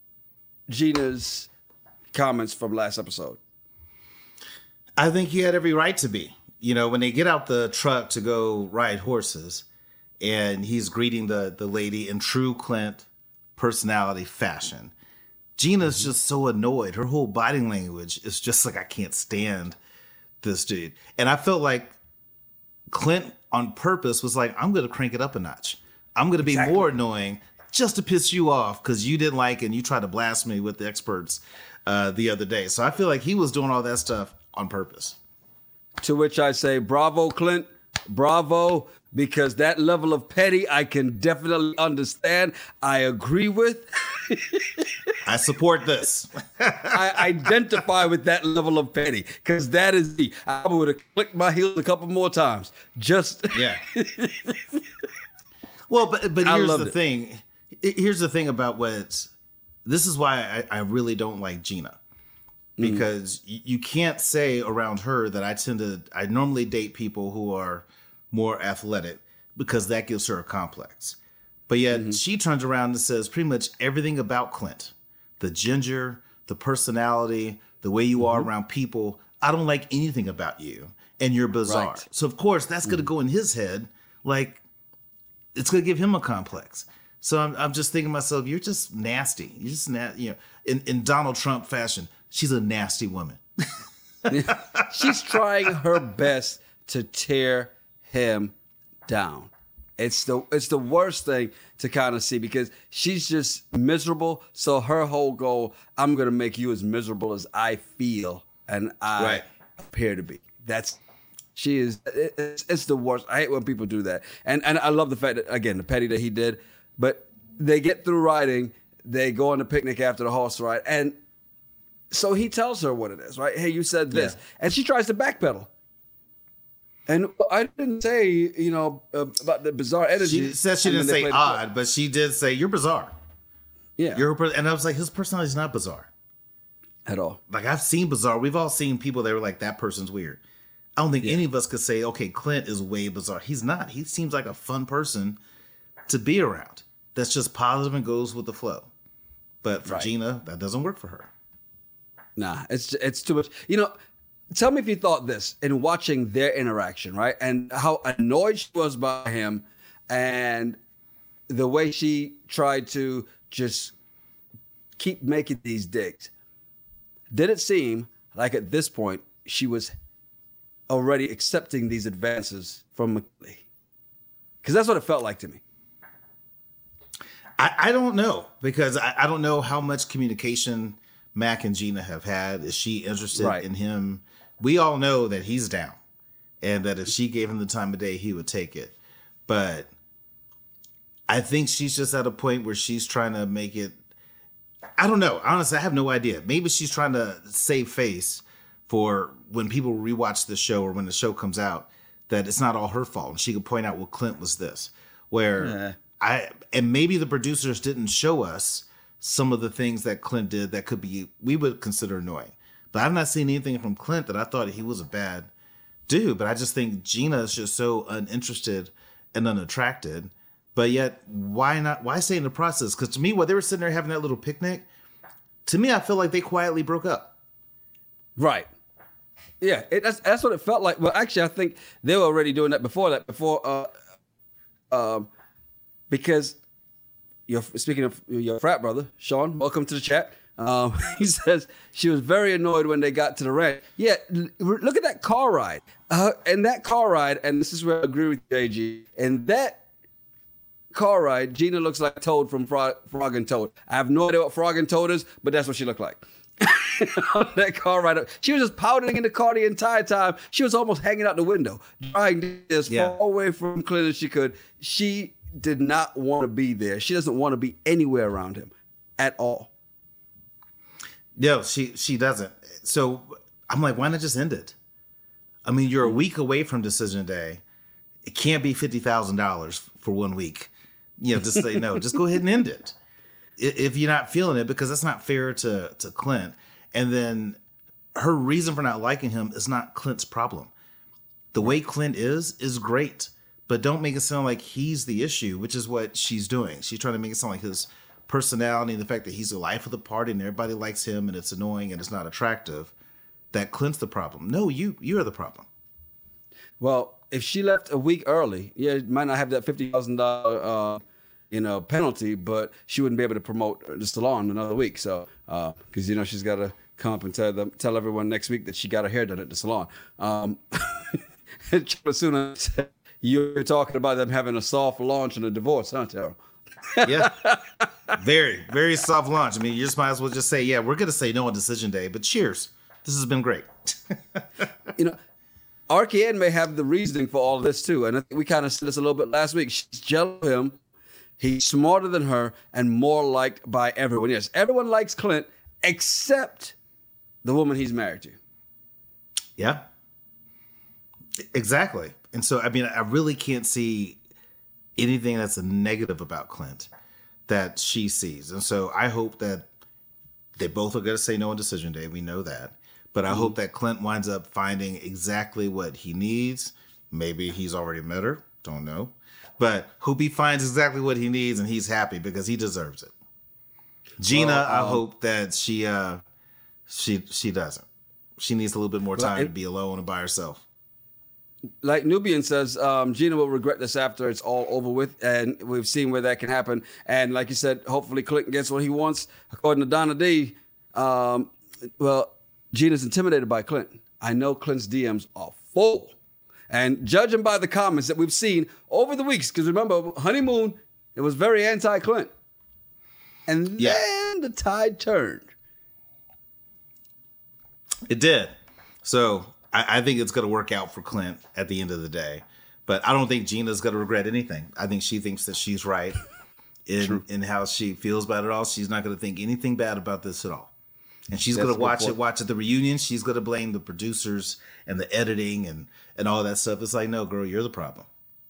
Gina's comments from last episode? I think he had every right to be. You know, when they get out the truck to go ride horses, and he's greeting the, the lady in true Clint personality fashion, Gina's mm-hmm. just so annoyed. Her whole body language is just like, I can't stand this dude. And I felt like Clint on purpose was like, I'm going to crank it up a notch. I'm going to be exactly. more annoying just to piss you off because you didn't like it and you tried to blast me with the experts uh, the other day. So I feel like he was doing all that stuff on purpose. To which I say, bravo, Clint, bravo, because that level of petty I can definitely understand. I agree with. I support this. I identify with that level of petty because that is me. I would have clicked my heels a couple more times. Just yeah. Well, but but here's the it. thing. Here's the thing about what this is why I, I really don't like Gina. Because mm. you can't say around her that I tend to, I normally date people who are more athletic because that gives her a complex. But yet mm-hmm. she turns around and says pretty much everything about Clint, the ginger, the personality, the way you mm-hmm. are around people. I don't like anything about you and you're bizarre. Right. So of course that's mm-hmm. going to go in his head. Like, it's going to give him a complex. So I'm, I'm just thinking to myself, you're just nasty. You're just na- you know, in, in Donald Trump fashion, she's a nasty woman. She's trying her best to tear him down. It's the it's the worst thing to kind of see because she's just miserable. So her whole goal, I'm going to make you as miserable as I feel and I right. appear to be. That's she is. It's, it's the worst. I hate when people do that. And and I love the fact that again the petty that he did. But they get through riding. They go on the picnic after the horse ride, and so he tells her what it is. Right? Hey, you said this, yeah. And she tries to backpedal. And I didn't say, you know, uh, about the bizarre energy. She said she didn't say odd, but she did say, you're bizarre. Yeah. You're, and I was like, his personality is not bizarre. At all. Like, I've seen bizarre. We've all seen people that were like, that person's weird. I don't think yeah. any of us could say, okay, Clint is way bizarre. He's not. He seems like a fun person to be around. That's just positive and goes with the flow. But for right. Gina, that doesn't work for her. Nah, it's it's too much. You know, tell me if you thought this in watching their interaction, right? And how annoyed she was by him and the way she tried to just keep making these digs. Did it seem like at this point she was already accepting these advances from McKinley? Because that's what it felt like to me. I, I don't know because I, I don't know how much communication Mac and Gina have had. Is she interested right. in him? We all know that he's down and that if she gave him the time of day, he would take it. But I think she's just at a point where she's trying to make it. I don't know. Honestly, I have no idea. Maybe she's trying to save face for when people rewatch the show or when the show comes out, that it's not all her fault. And she could point out, well, Clint was this. Where yeah. I, and maybe the producers didn't show us some of the things that Clint did that could be, we would consider annoying. But I've not seen anything from Clint that I thought he was a bad dude. But I just think Gina is just so uninterested and unattracted. But yet, why not? Why stay in the process? Because to me, while they were sitting there having that little picnic, to me, I feel like they quietly broke up. Right. Yeah, it, that's that's what it felt like. Well, actually, I think they were already doing that before that. Before, uh, um, because you're speaking of your frat brother, Sean. Welcome to the chat. Um, he says she was very annoyed when they got to the ranch. Yeah, look at that car ride. Uh, and that car ride, and this is where I agree with J G. And that car ride, Gina looks like Toad from Frog, Frog and Toad. I have no idea what Frog and Toad is, but that's what she looked like. On that car ride, she was just pouting in the car the entire time. She was almost hanging out the window, trying as yeah. far away from Clint as she could. She did not want to be there. She doesn't want to be anywhere around him at all. No, she she doesn't. So I'm like, why not just end it? I mean, you're a week away from decision day. It can't be fifty thousand dollars for one week. You know, just say no. Just go ahead and end it if you're not feeling it, because that's not fair to to Clint. And then her reason for not liking him is not Clint's problem. The way Clint is is great, but don't make it sound like he's the issue, which is what she's doing. She's trying to make it sound like his personality and the fact that he's the life of the party and everybody likes him and it's annoying and it's not attractive, that Clint's the problem. No, you you're the problem. Well, if she left a week early, yeah, it might not have that fifty thousand dollars uh, you know, penalty, but she wouldn't be able to promote the salon another week. So, because, uh, you know, she's got to come up and tell them, tell everyone next week that she got her hair done at the salon. Um, Sooner you're talking about them having a soft launch and a divorce, huh, Terrell? Yeah. Very, very soft launch. I mean, you just might as well just say, yeah, we're going to say no on decision day, but cheers. This has been great. You know, Arkian may have the reasoning for all of this too. And I think we kind of said this a little bit last week. She's jealous of him. He's smarter than her and more liked by everyone. Yes, everyone likes Clint except the woman he's married to. Yeah. Exactly. And so, I mean, I really can't see anything that's a negative about Clint that she sees. And so I hope that they both are going to say no on decision day. We know that. But I mm-hmm. hope that Clint winds up finding exactly what he needs. Maybe he's already met her. Don't know. But hope he finds exactly what he needs and he's happy because he deserves it. Gina, well, um, I hope that she uh, she she doesn't. She needs a little bit more time it, to be alone and by herself. like Nubian says, um, Gina will regret this after it's all over with, and we've seen where that can happen. And like you said, hopefully Clinton gets what he wants. According to Donna D, um, well, Gina's intimidated by Clinton. I know Clinton's D Ms are full. And judging by the comments that we've seen over the weeks, because remember, honeymoon, it was very anti-Clinton. And Yeah. then the tide turned. It did. So I, I think it's going to work out for Clint at the end of the day. But I don't think Gina's going to regret anything. I think she thinks that she's right in, in how she feels about it all. She's not going to think anything bad about this at all. And she's going to watch it, watch at the reunion. She's going to blame the producers and the editing and, and all that stuff. It's like, no, girl, you're the problem.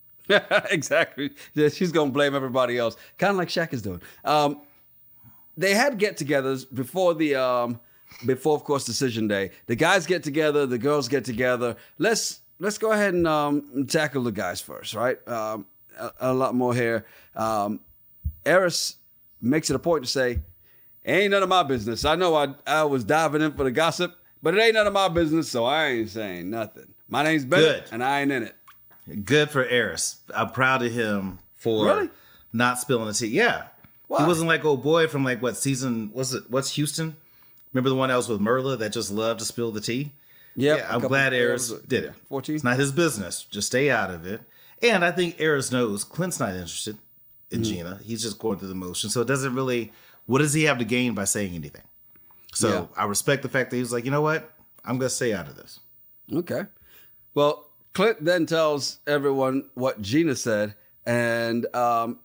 Exactly. Yeah, she's going to blame everybody else. Kind of like Shaq is doing. Um, they had get-togethers before the, um, before, of course, decision day. The guys get together. The girls get together. Let's let's go ahead and um, tackle the guys first, right? Um, a, a lot more here. Um, Eris makes it a point to say, ain't none of my business. I know I I was diving in for the gossip, but it ain't none of my business, so I ain't saying nothing. My name's Bennett, Good. and I ain't in it. Good for Eris. I'm proud of him for Really? not spilling the tea. Yeah. Why? He wasn't like old boy from like what season was it? What's Houston? Remember the one that was with Merla that just loved to spill the tea? Yep, Yeah, a I'm couple- glad yeah, Eris it was, did yeah, it. fourteen It's not his business. Just stay out of it. And I think Eris knows Clint's not interested in Mm-hmm. Gina. He's just going through the motion. So it doesn't really, what does he have to gain by saying anything? So Yeah. I respect the fact that he was like, you know what? I'm going to stay out of this. Okay. Well, Clint then tells everyone what Gina said, and um,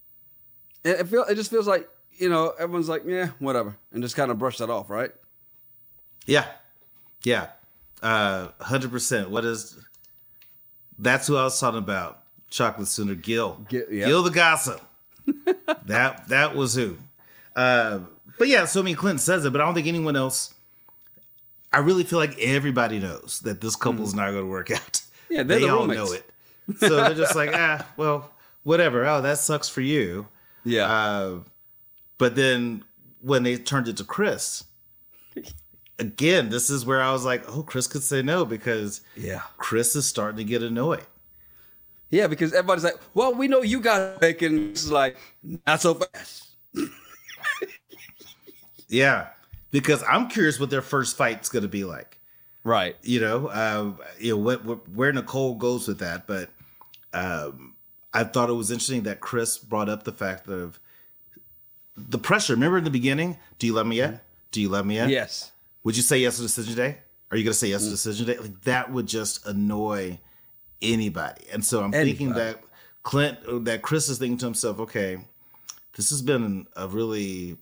it, it, feel, it just feels like, you know, everyone's like, yeah, whatever, and just kind of brush that off, right? Yeah. Yeah. Uh, one hundred percent. What is, that's who I was talking about. Chocolate Sooner Gil. Gil- yep. Gil the Gossip. that that was who. Uh, but yeah, so I mean, Clinton says it, but I don't think anyone else, I really feel like everybody knows that this couple is not going to work out. Yeah, they're they the all roommates. know it. So they're just like, ah, well, whatever. Oh, that sucks for you. Yeah. Uh, but then when they turned it to Chris, again, this is where I was like, oh, Chris could say no because Yeah. Chris is starting to get annoyed. Yeah, because everybody's like, well, we know you got bacon. It's like, not so fast. Yeah, because I'm curious what their first fight's going to be like. Right. You know, uh, you know what, what, where Nicole goes with that. But um, I thought it was interesting that Chris brought up the fact of the pressure. Remember in the beginning, do you love me yet? Do you love me yet? Yes. Would you say yes to decision day? Are you going to say yes to decision day? Like that would just annoy anybody. And so I'm thinking Anybody. that Clint, that Chris is thinking to himself, okay, this has been a really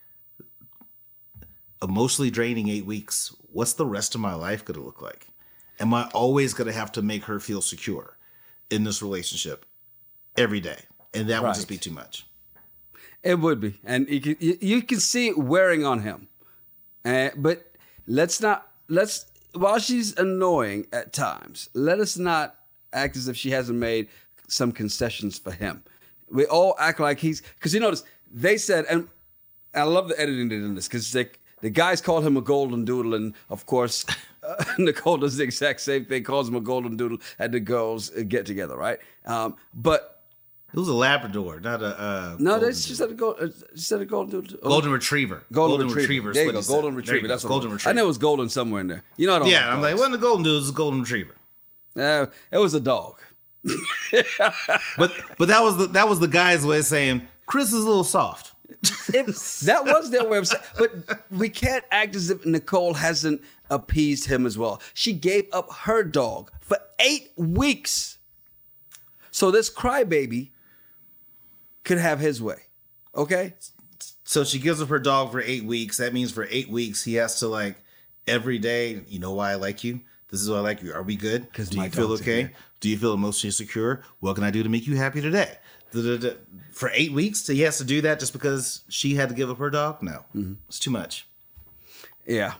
emotionally draining eight weeks. What's the rest of my life going to look like? Am I always going to have to make her feel secure in this relationship every day? And that would Right. just be too much. It would be, and you can, you, you can see it wearing on him. Uh, but let's not let's while she's annoying at times, let us not act as if she hasn't made some concessions for him. We all act like he's because you notice they said, and I love the editing they did in this because the the guys called him a golden doodle, and of course uh, Nicole does the exact same thing, calls him a golden doodle at the girls uh, get together, right? Um, but. It was a Labrador, not a uh, No, golden they she said a gold. uh, She said a golden doodle. golden retriever. Golden, retriever. is There you what go. he said. Golden There retriever. you go. That's what golden it was. retriever. I know it was golden somewhere in there. You know what I don't Yeah, like I'm like, dogs. wasn't a golden dude, it was a golden retriever. Uh, it was a dog. But but that was the that was the guy's way of saying Chris is a little soft. It, that was their way of saying. But we can't act as if Nicole hasn't appeased him as well. She gave up her dog for eight weeks. So this crybaby could have his way. Okay? So she gives up her dog for eight weeks. That means for eight weeks he has to like every day. You know why I like you? This is why I like you. Are we good? 'Cause Do my you feel dog's okay? here. Do you feel emotionally secure? What can I do to make you happy today? Da-da-da. For eight weeks, he has to do that just because she had to give up her dog? No, it's too much. Yeah.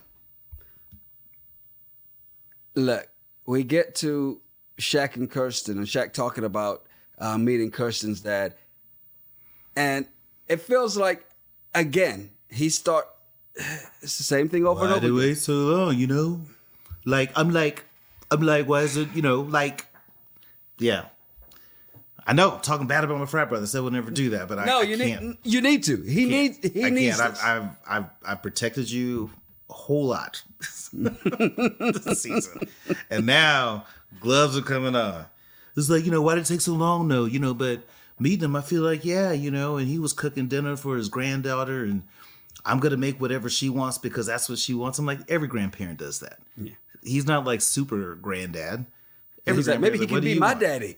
Look, we get to Shaq and Kirsten, and Shaq talking about uh, meeting Kirsten's dad, and it feels like again he start. It's the same thing over and Why over. do again. wait so long? You know, like I'm like, I'm like, why is it, you know, like, yeah. I know, talking bad about my frat brothers, they would never do that, but I, no, I you can't. need you need to. He needs he I needs. can't. This. I've, I've I've I've protected you a whole lot this season, and now gloves are coming on. It's like, you know, why did it take so long? No, you know, but meeting him, I feel like, yeah, you know, and he was cooking dinner for his granddaughter, and I'm gonna make whatever she wants because that's what she wants. I'm like, every grandparent does that. Yeah. He's not like super granddad. Every He's like, maybe he like, can be my want? daddy.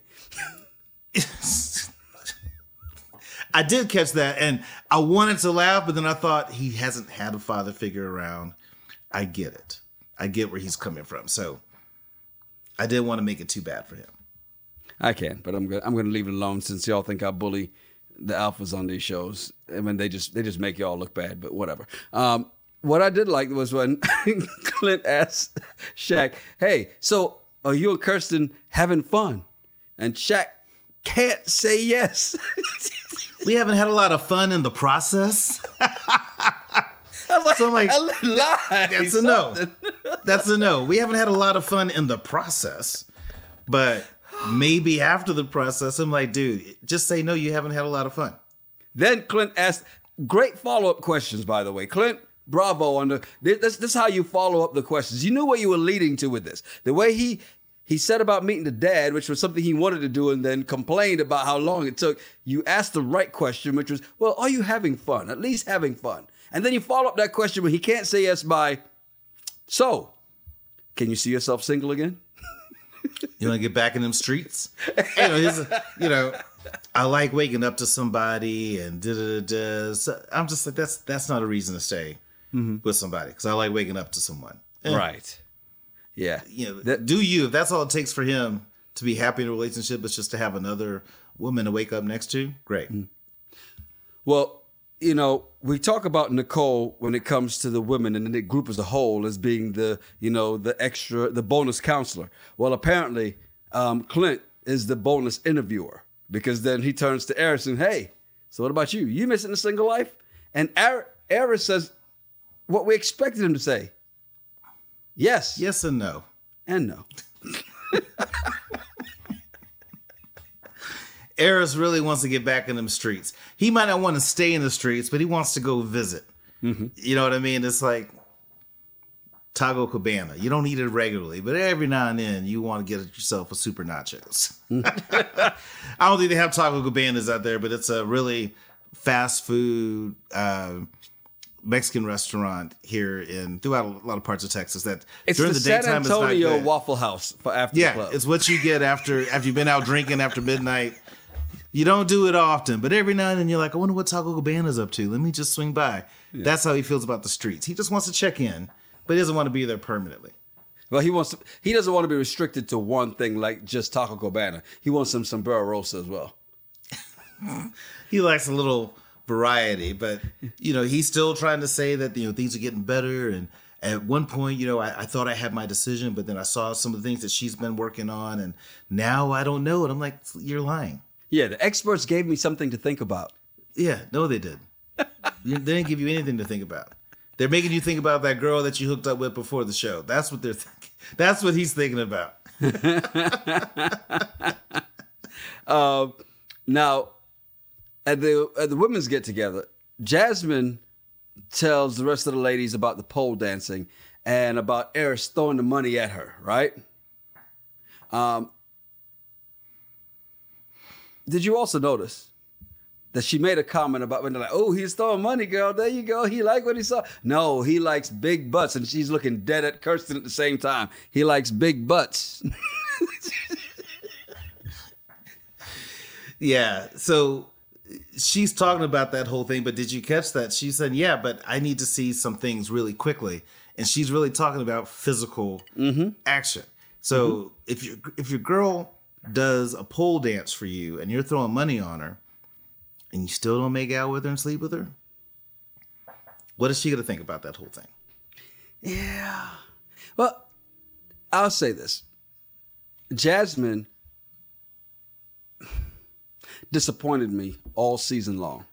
I did catch that, and I wanted to laugh, but then I thought he hasn't had a father figure around. I get it. I get where he's coming from. So I didn't want to make it too bad for him. I can, but I'm gonna I'm gonna leave it alone since y'all think I bully the alphas on these shows. I mean, they just they just make y'all look bad, but whatever. Um, what I did like was when Clint asked Shaq, "Hey, so are you and Kirsten having fun?" And Shaq can't say yes. We haven't had a lot of fun in the process. I'm like, so I'm like, lie. That's a no. That's a no. We haven't had a lot of fun in the process, but maybe after the process, I'm like, dude, just say no. You haven't had a lot of fun. Then Clint asked great follow-up questions, by the way. Clint, bravo on the. This, this is how you follow up the questions. You knew what you were leading to with this. The way he. He said about meeting the dad, which was something he wanted to do, and then complained about how long it took. You asked the right question, which was, well, are you having fun? At least having fun. And then you follow up that question when he can't say yes by, so, can you see yourself single again? You want to get back in them streets? You know, his, you know, I like waking up to somebody and da da da. So I'm just like, that's that's not a reason to stay mm-hmm. with somebody because I like waking up to someone. And, right. Yeah. You know, that, do you, if that's all it takes for him to be happy in a relationship, is just to have another woman to wake up next to, great. Mm. Well, you know, we talk about Nicole when it comes to the women and the group as a whole as being the, you know, the extra, the bonus counselor. Well, apparently, um, Clint is the bonus interviewer because then he turns to Eris and, hey, so what about you? You missing a single life? And Eris says what we expected him to say. Yes. Yes and no. And no. Eris really wants to get back in them streets. He might not want to stay in the streets, but he wants to go visit. Mm-hmm. You know what I mean? It's like Taco Cabana. You don't eat it regularly, but every now and then you want to get yourself a super nachos. I don't think they have Taco Cabanas out there, but it's a really fast food uh, Mexican restaurant here in throughout a lot of parts of Texas. That it's during the, the San daytime Antonio is not Waffle House for after yeah, the club. It's what you get after after you've been out drinking after midnight. You don't do it often, but every now and then you're like, I wonder what Taco Cabana's up to. Let me just swing by. Yeah. That's how he feels about the streets. He just wants to check in, but he doesn't want to be there permanently. Well, he wants to, he doesn't want to be restricted to one thing like just Taco Cabana. He wants some sombrero rosa as well. He likes a little variety, but you know, he's still trying to say that, you know, things are getting better. And at one point, you know, I, I thought I had my decision, but then I saw some of the things that she's been working on, and now I don't know. And I'm like, you're lying. Yeah, the experts gave me something to think about. Yeah, no, they did. They didn't give you anything to think about. They're making you think about that girl that you hooked up with before the show. That's what they're thinking. That's what he's thinking about. uh, now, at the at the women's get together, Jasmine tells the rest of the ladies about the pole dancing and about Eris throwing the money at her. Right? Um. Did you also notice that she made a comment about when they're like, oh, he's throwing money, girl. There you go. He liked what he saw. No, he likes big butts. And she's looking dead at Kirsten at the same time. He likes big butts. Yeah. So she's talking about that whole thing. But did you catch that? She said, yeah, but I need to see some things really quickly. And she's really talking about physical mm-hmm. action. So mm-hmm. if you if your girl does a pole dance for you and you're throwing money on her and you still don't make out with her and sleep with her, what is she going to think about that whole thing? Yeah. Well, I'll say this. Jasmine disappointed me all season long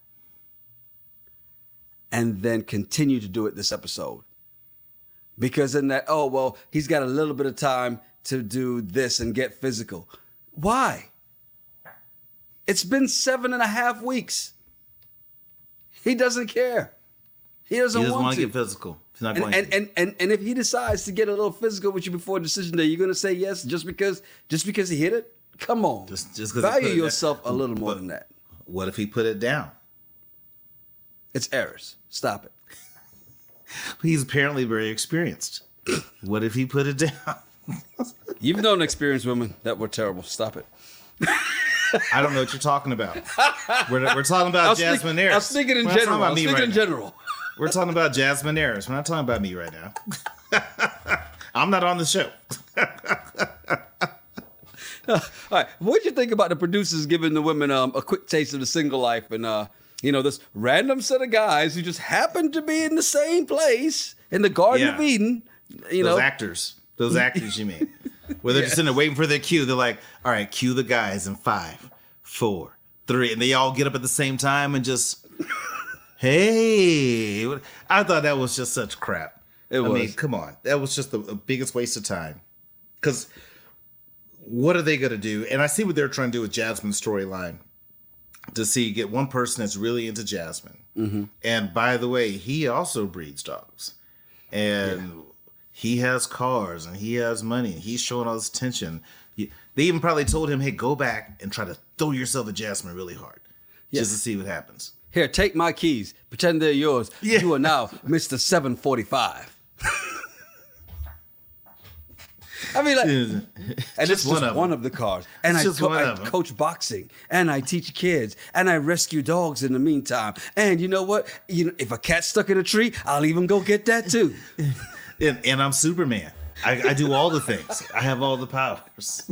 and then continued to do it this episode. Because in that, oh, well, he's got a little bit of time. to do this and get physical. Why? It's been seven and a half weeks. He doesn't care. He doesn't, He doesn't want, want to to get physical. He's not and, going and, to. and, and, and if he decides to get a little physical with you before decision day, you're going to say yes just because just because he hit it? Come on. Just, just 'cause he put Value it down. yourself a little more But than that. What if he put it down? It's errors. Stop it. He's apparently very experienced. What if he put it down? You've known experienced women that were terrible. Stop it. I don't know what you're talking about. We're, we're talking I about was Jasmine speak- Ayers. I was speaking in We're not talking general. about I was me speaking right in now. general. We're talking about Jasmine Ayers. We're not talking about me right now. I'm not on the show. All right. What'd you think about the producers giving the women um, a quick taste of the single life and, uh, you know, this random set of guys who just happened to be in the same place in the Garden Yeah. of Eden? You Those know, actors. Those actors you mean. Where they're just sitting there waiting for their cue. They're like, all right, cue the guys in five, four, three. And they all get up at the same time and just, hey. I thought that was just such crap. It I was. mean, come on. That was just the, the biggest waste of time. Because what are they going to do? And I see what they're trying to do with Jasmine's storyline. To see, get one person that's really into Jasmine. Mm-hmm. And by the way, he also breeds dogs. And yeah. he has cars and he has money. And he's showing all this attention. He, they even probably told him, hey, go back and try to throw yourself at Jasmine really hard. Yes. Just to see what happens. Here, take my keys. Pretend they're yours. Yeah. You are now Mister seven forty-five. I mean, like, and it's just one one of of, them. one of the cars. And It's I, just co- one I of them. coach boxing, and I teach kids, and I rescue dogs in the meantime. And you know what? You know, if a cat's stuck in a tree, I'll even go get that too. And, and I'm Superman. I, I do all the things. I have all the powers.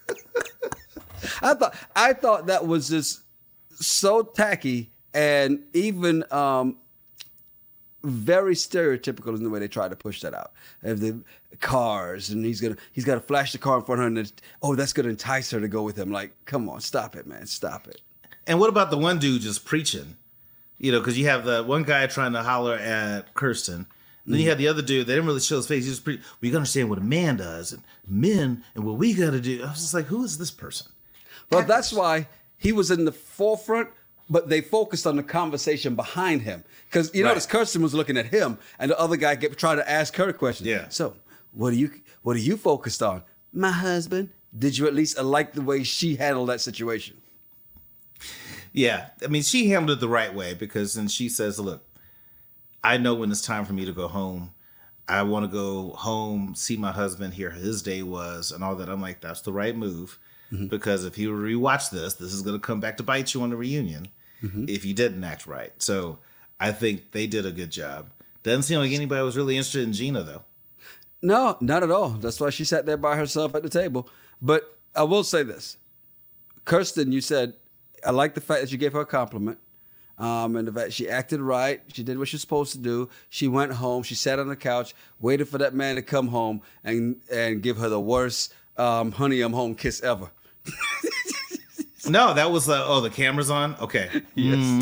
I thought I thought that was just so tacky and even um, very stereotypical in the way they try to push that out. If the cars and he's gonna he's got to flash the car in front of her and oh that's gonna entice her to go with him. Like, come on, stop it, man, stop it. And what about the one dude just preaching? You know, because you have the one guy trying to holler at Kirsten. And then Mm-hmm. you have the other dude. They didn't really show his face. He just pre- we gotta understand what a man does and men and what we gotta do. I was just like, who is this person? Well, that's why he was in the forefront, but they focused on the conversation behind him. Because you Right. notice Kirsten was looking at him, and the other guy kept trying to ask her a question. Yeah. So, what are you what are you focused on? My husband. Did you at least like the way she handled that situation? Yeah, I mean, she handled it the right way because then she says, look, I know when it's time for me to go home. I want to go home, see my husband, hear how his day was and all that. I'm like, that's the right move. Mm-hmm. Because if you rewatch this, this is going to come back to bite you on the reunion mm-hmm. if you didn't act right. So I think they did a good job. Doesn't seem like anybody was really interested in Gina, though. No, not at all. That's why she sat there by herself at the table. But I will say this. Kirsten, you said, I like the fact that you gave her a compliment. Um, and the fact she acted right. She did what she was supposed to do. She went home. She sat on the couch, waited for that man to come home and and give her the worst um, honey, I'm home kiss ever. No, that was, uh, oh, the camera's on? Okay. Yes.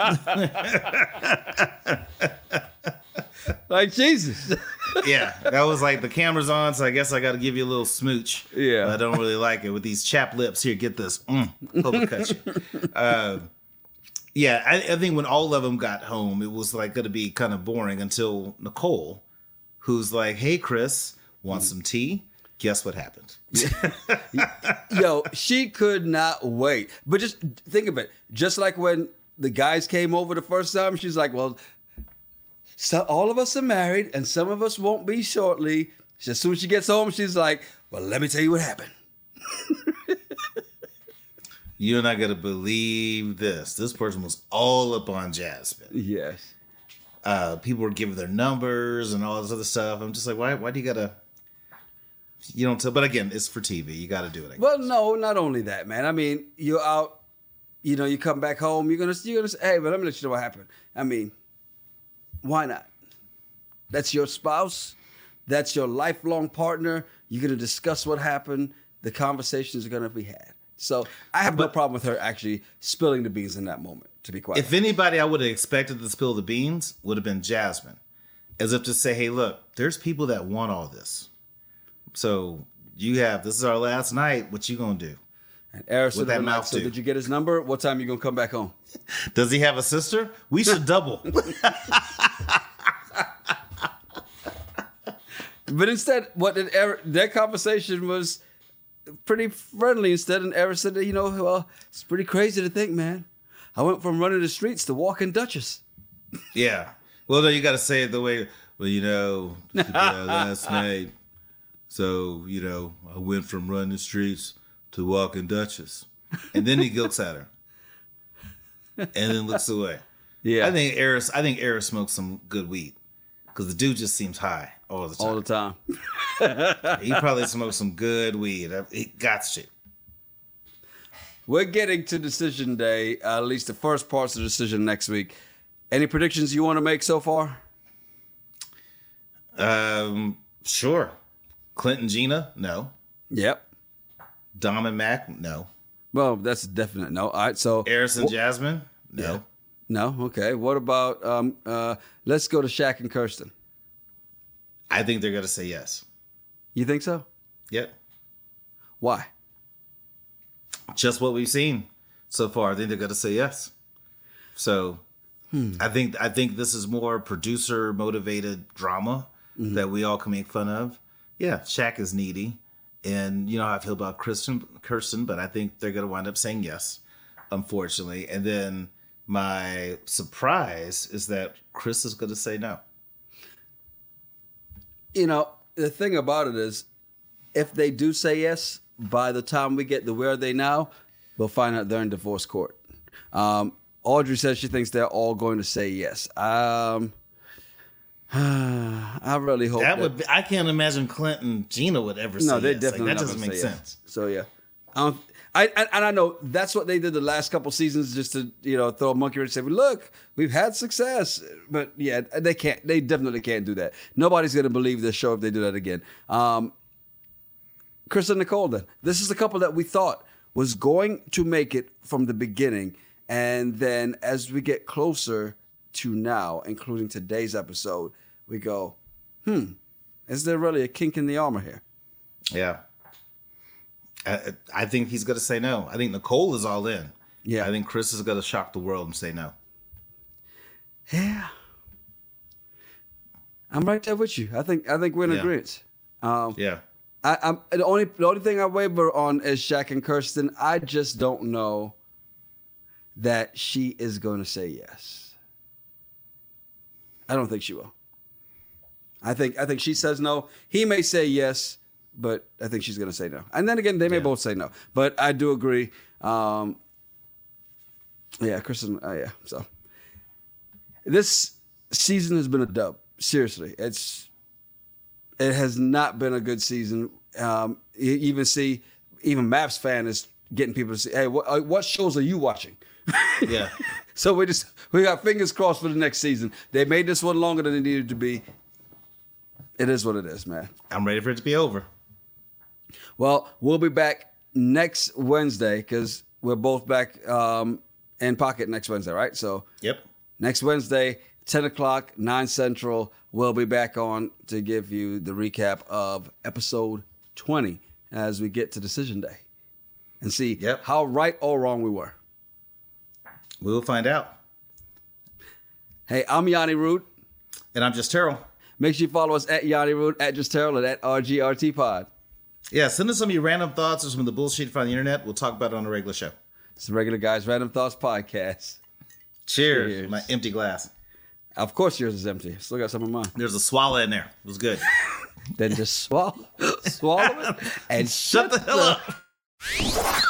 Like, Jesus. Yeah, that was like the camera's on, so I guess I got to give you a little smooch. Yeah. But I don't really like it with these chapped lips. Here, get this. Mm, hope it cuts you. Uh, yeah, I, I think when all of them got home, it was like going to be kind of boring until Nicole, who's like, "Hey, Chris, want some tea?" Guess what happened? Yo, she could not wait. But just think of it. Just like when the guys came over the first time, she's like, well, so all of us are married and some of us won't be shortly. As soon as she gets home, she's like, well, let me tell you what happened. You're not going to believe this. This person was all up on Jasmine. Yes. Uh, people were giving their numbers and all this other stuff. I'm just like, why, why do you got to... You don't tell, but again, it's for T V. You got to do it. I guess. Well, no, not only that, man. I mean, you're out, you know, you come back home, you're gonna, you're gonna say, hey, but let me let you know what happened. I mean, why not? That's your spouse. That's your lifelong partner. You're gonna discuss what happened. The conversations are gonna be had. So I have But- no problem with her actually spilling the beans in that moment. To be quite If anybody I would have expected to spill the beans would have been Jasmine, as if to say, "Hey, look, there's people that want all this, so you have this is our last night. What you gonna do? And Eris What would have that been like, mouth so do? did you get his number? What time you gonna come back home? Does he have a sister? We should double. But instead, what did Eris, that conversation was pretty friendly instead, and Eris said, you know, well, it's pretty crazy to think, man. I went from running the streets to walking Duchess. Yeah. Well, no, you got to say it the way. Well, you know, yeah, last night. So you know, I went from running the streets to walking Duchess, and then he looks at her, and then looks away. Yeah, I think Eris. I think Eris smokes some good weed because the dude just seems high all the time. all the time. He probably smokes some good weed. He got shit. We're getting to decision day, uh, at least the first parts of the decision next week. Any predictions you want to make so far? Um, sure. Clinton, Gina, no. Yep. Dom and Mac, no. Well, that's a definite no. All right, so Eris and wh- Jasmine, no. Yeah. No, okay. What about um uh let's go to Shaq and Kirsten. I think they're gonna say yes. You think so? Yep. Why? Just what we've seen so far. I think they're gonna say yes. So hmm. I think I think this is more producer motivated drama mm-hmm. that we all can make fun of. Yeah, Shaq is needy. And you know how I feel about Kirsten, Kirsten, but I think they're going to wind up saying yes, unfortunately. And then my surprise is that Chris is going to say no. You know, the thing about it is, if they do say yes, by the time we get to Where Are They Now, we'll find out they're in divorce court. Um, Audrey says she thinks they're all going to say yes. Um, I really hope that, that would. Be, I can't imagine Clinton, Gina would ever say no, they yes. definitely Like, that not doesn't gonna make say sense. Yes. So yeah, um, I and, and I know that's what they did the last couple seasons, just to you know throw a monkey wrench and say, look, we've had success, but yeah, they can't. They definitely can't do that. Nobody's gonna believe this show if they do that again. Um, Chris and Nicole, then this is the couple that we thought was going to make it from the beginning, and then as we get closer to now, including today's episode, we go, hmm, is there really a kink in the armor here? Yeah. I, I think he's going to say no. I think Nicole is all in. Yeah. I think Chris is going to shock the world and say no. Yeah. I'm right there with you. I think I think we're in Yeah. agreement. Um, Yeah. I, I'm the only the only thing I waver on is Shaq and Kirsten. I just don't know that she is going to say yes. I don't think she will. I think I think she says no. He may say yes, but I think she's going to say no. And then again, they may Yeah. both say no. But I do agree. Um, yeah, Kristen. Uh, yeah. So this season has been a dub. Seriously, it's it has not been a good season. Um, you even see, even Maps fan is getting people to say, "Hey, what, uh, what shows are you watching?" Yeah. So we just we got fingers crossed for the next season. They made this one longer than it needed to be. It is what it is, man. I'm ready for it to be over. Well, we'll be back next Wednesday because we're both back um, in pocket next Wednesday, right? So Yep. next Wednesday, ten o'clock, nine Central, we'll be back on to give you the recap of episode twenty as we get to Decision Day and see Yep. how right or wrong we were. We'll find out. Hey, I'm Yanni Root. And I'm just Terrell. Make sure you follow us at Yanni Root, at Just Terrell, and at R G R T Pod. Yeah, send us some of your random thoughts or some of the bullshit you find on the internet. We'll talk about it on a regular show. It's the Regular Guys Random Thoughts Podcast. Cheers. Cheers. My empty glass. Of course yours is empty. Still got some of mine. There's a swallow in there. It was good. Then just swallow, swallow it and Shut the hell up.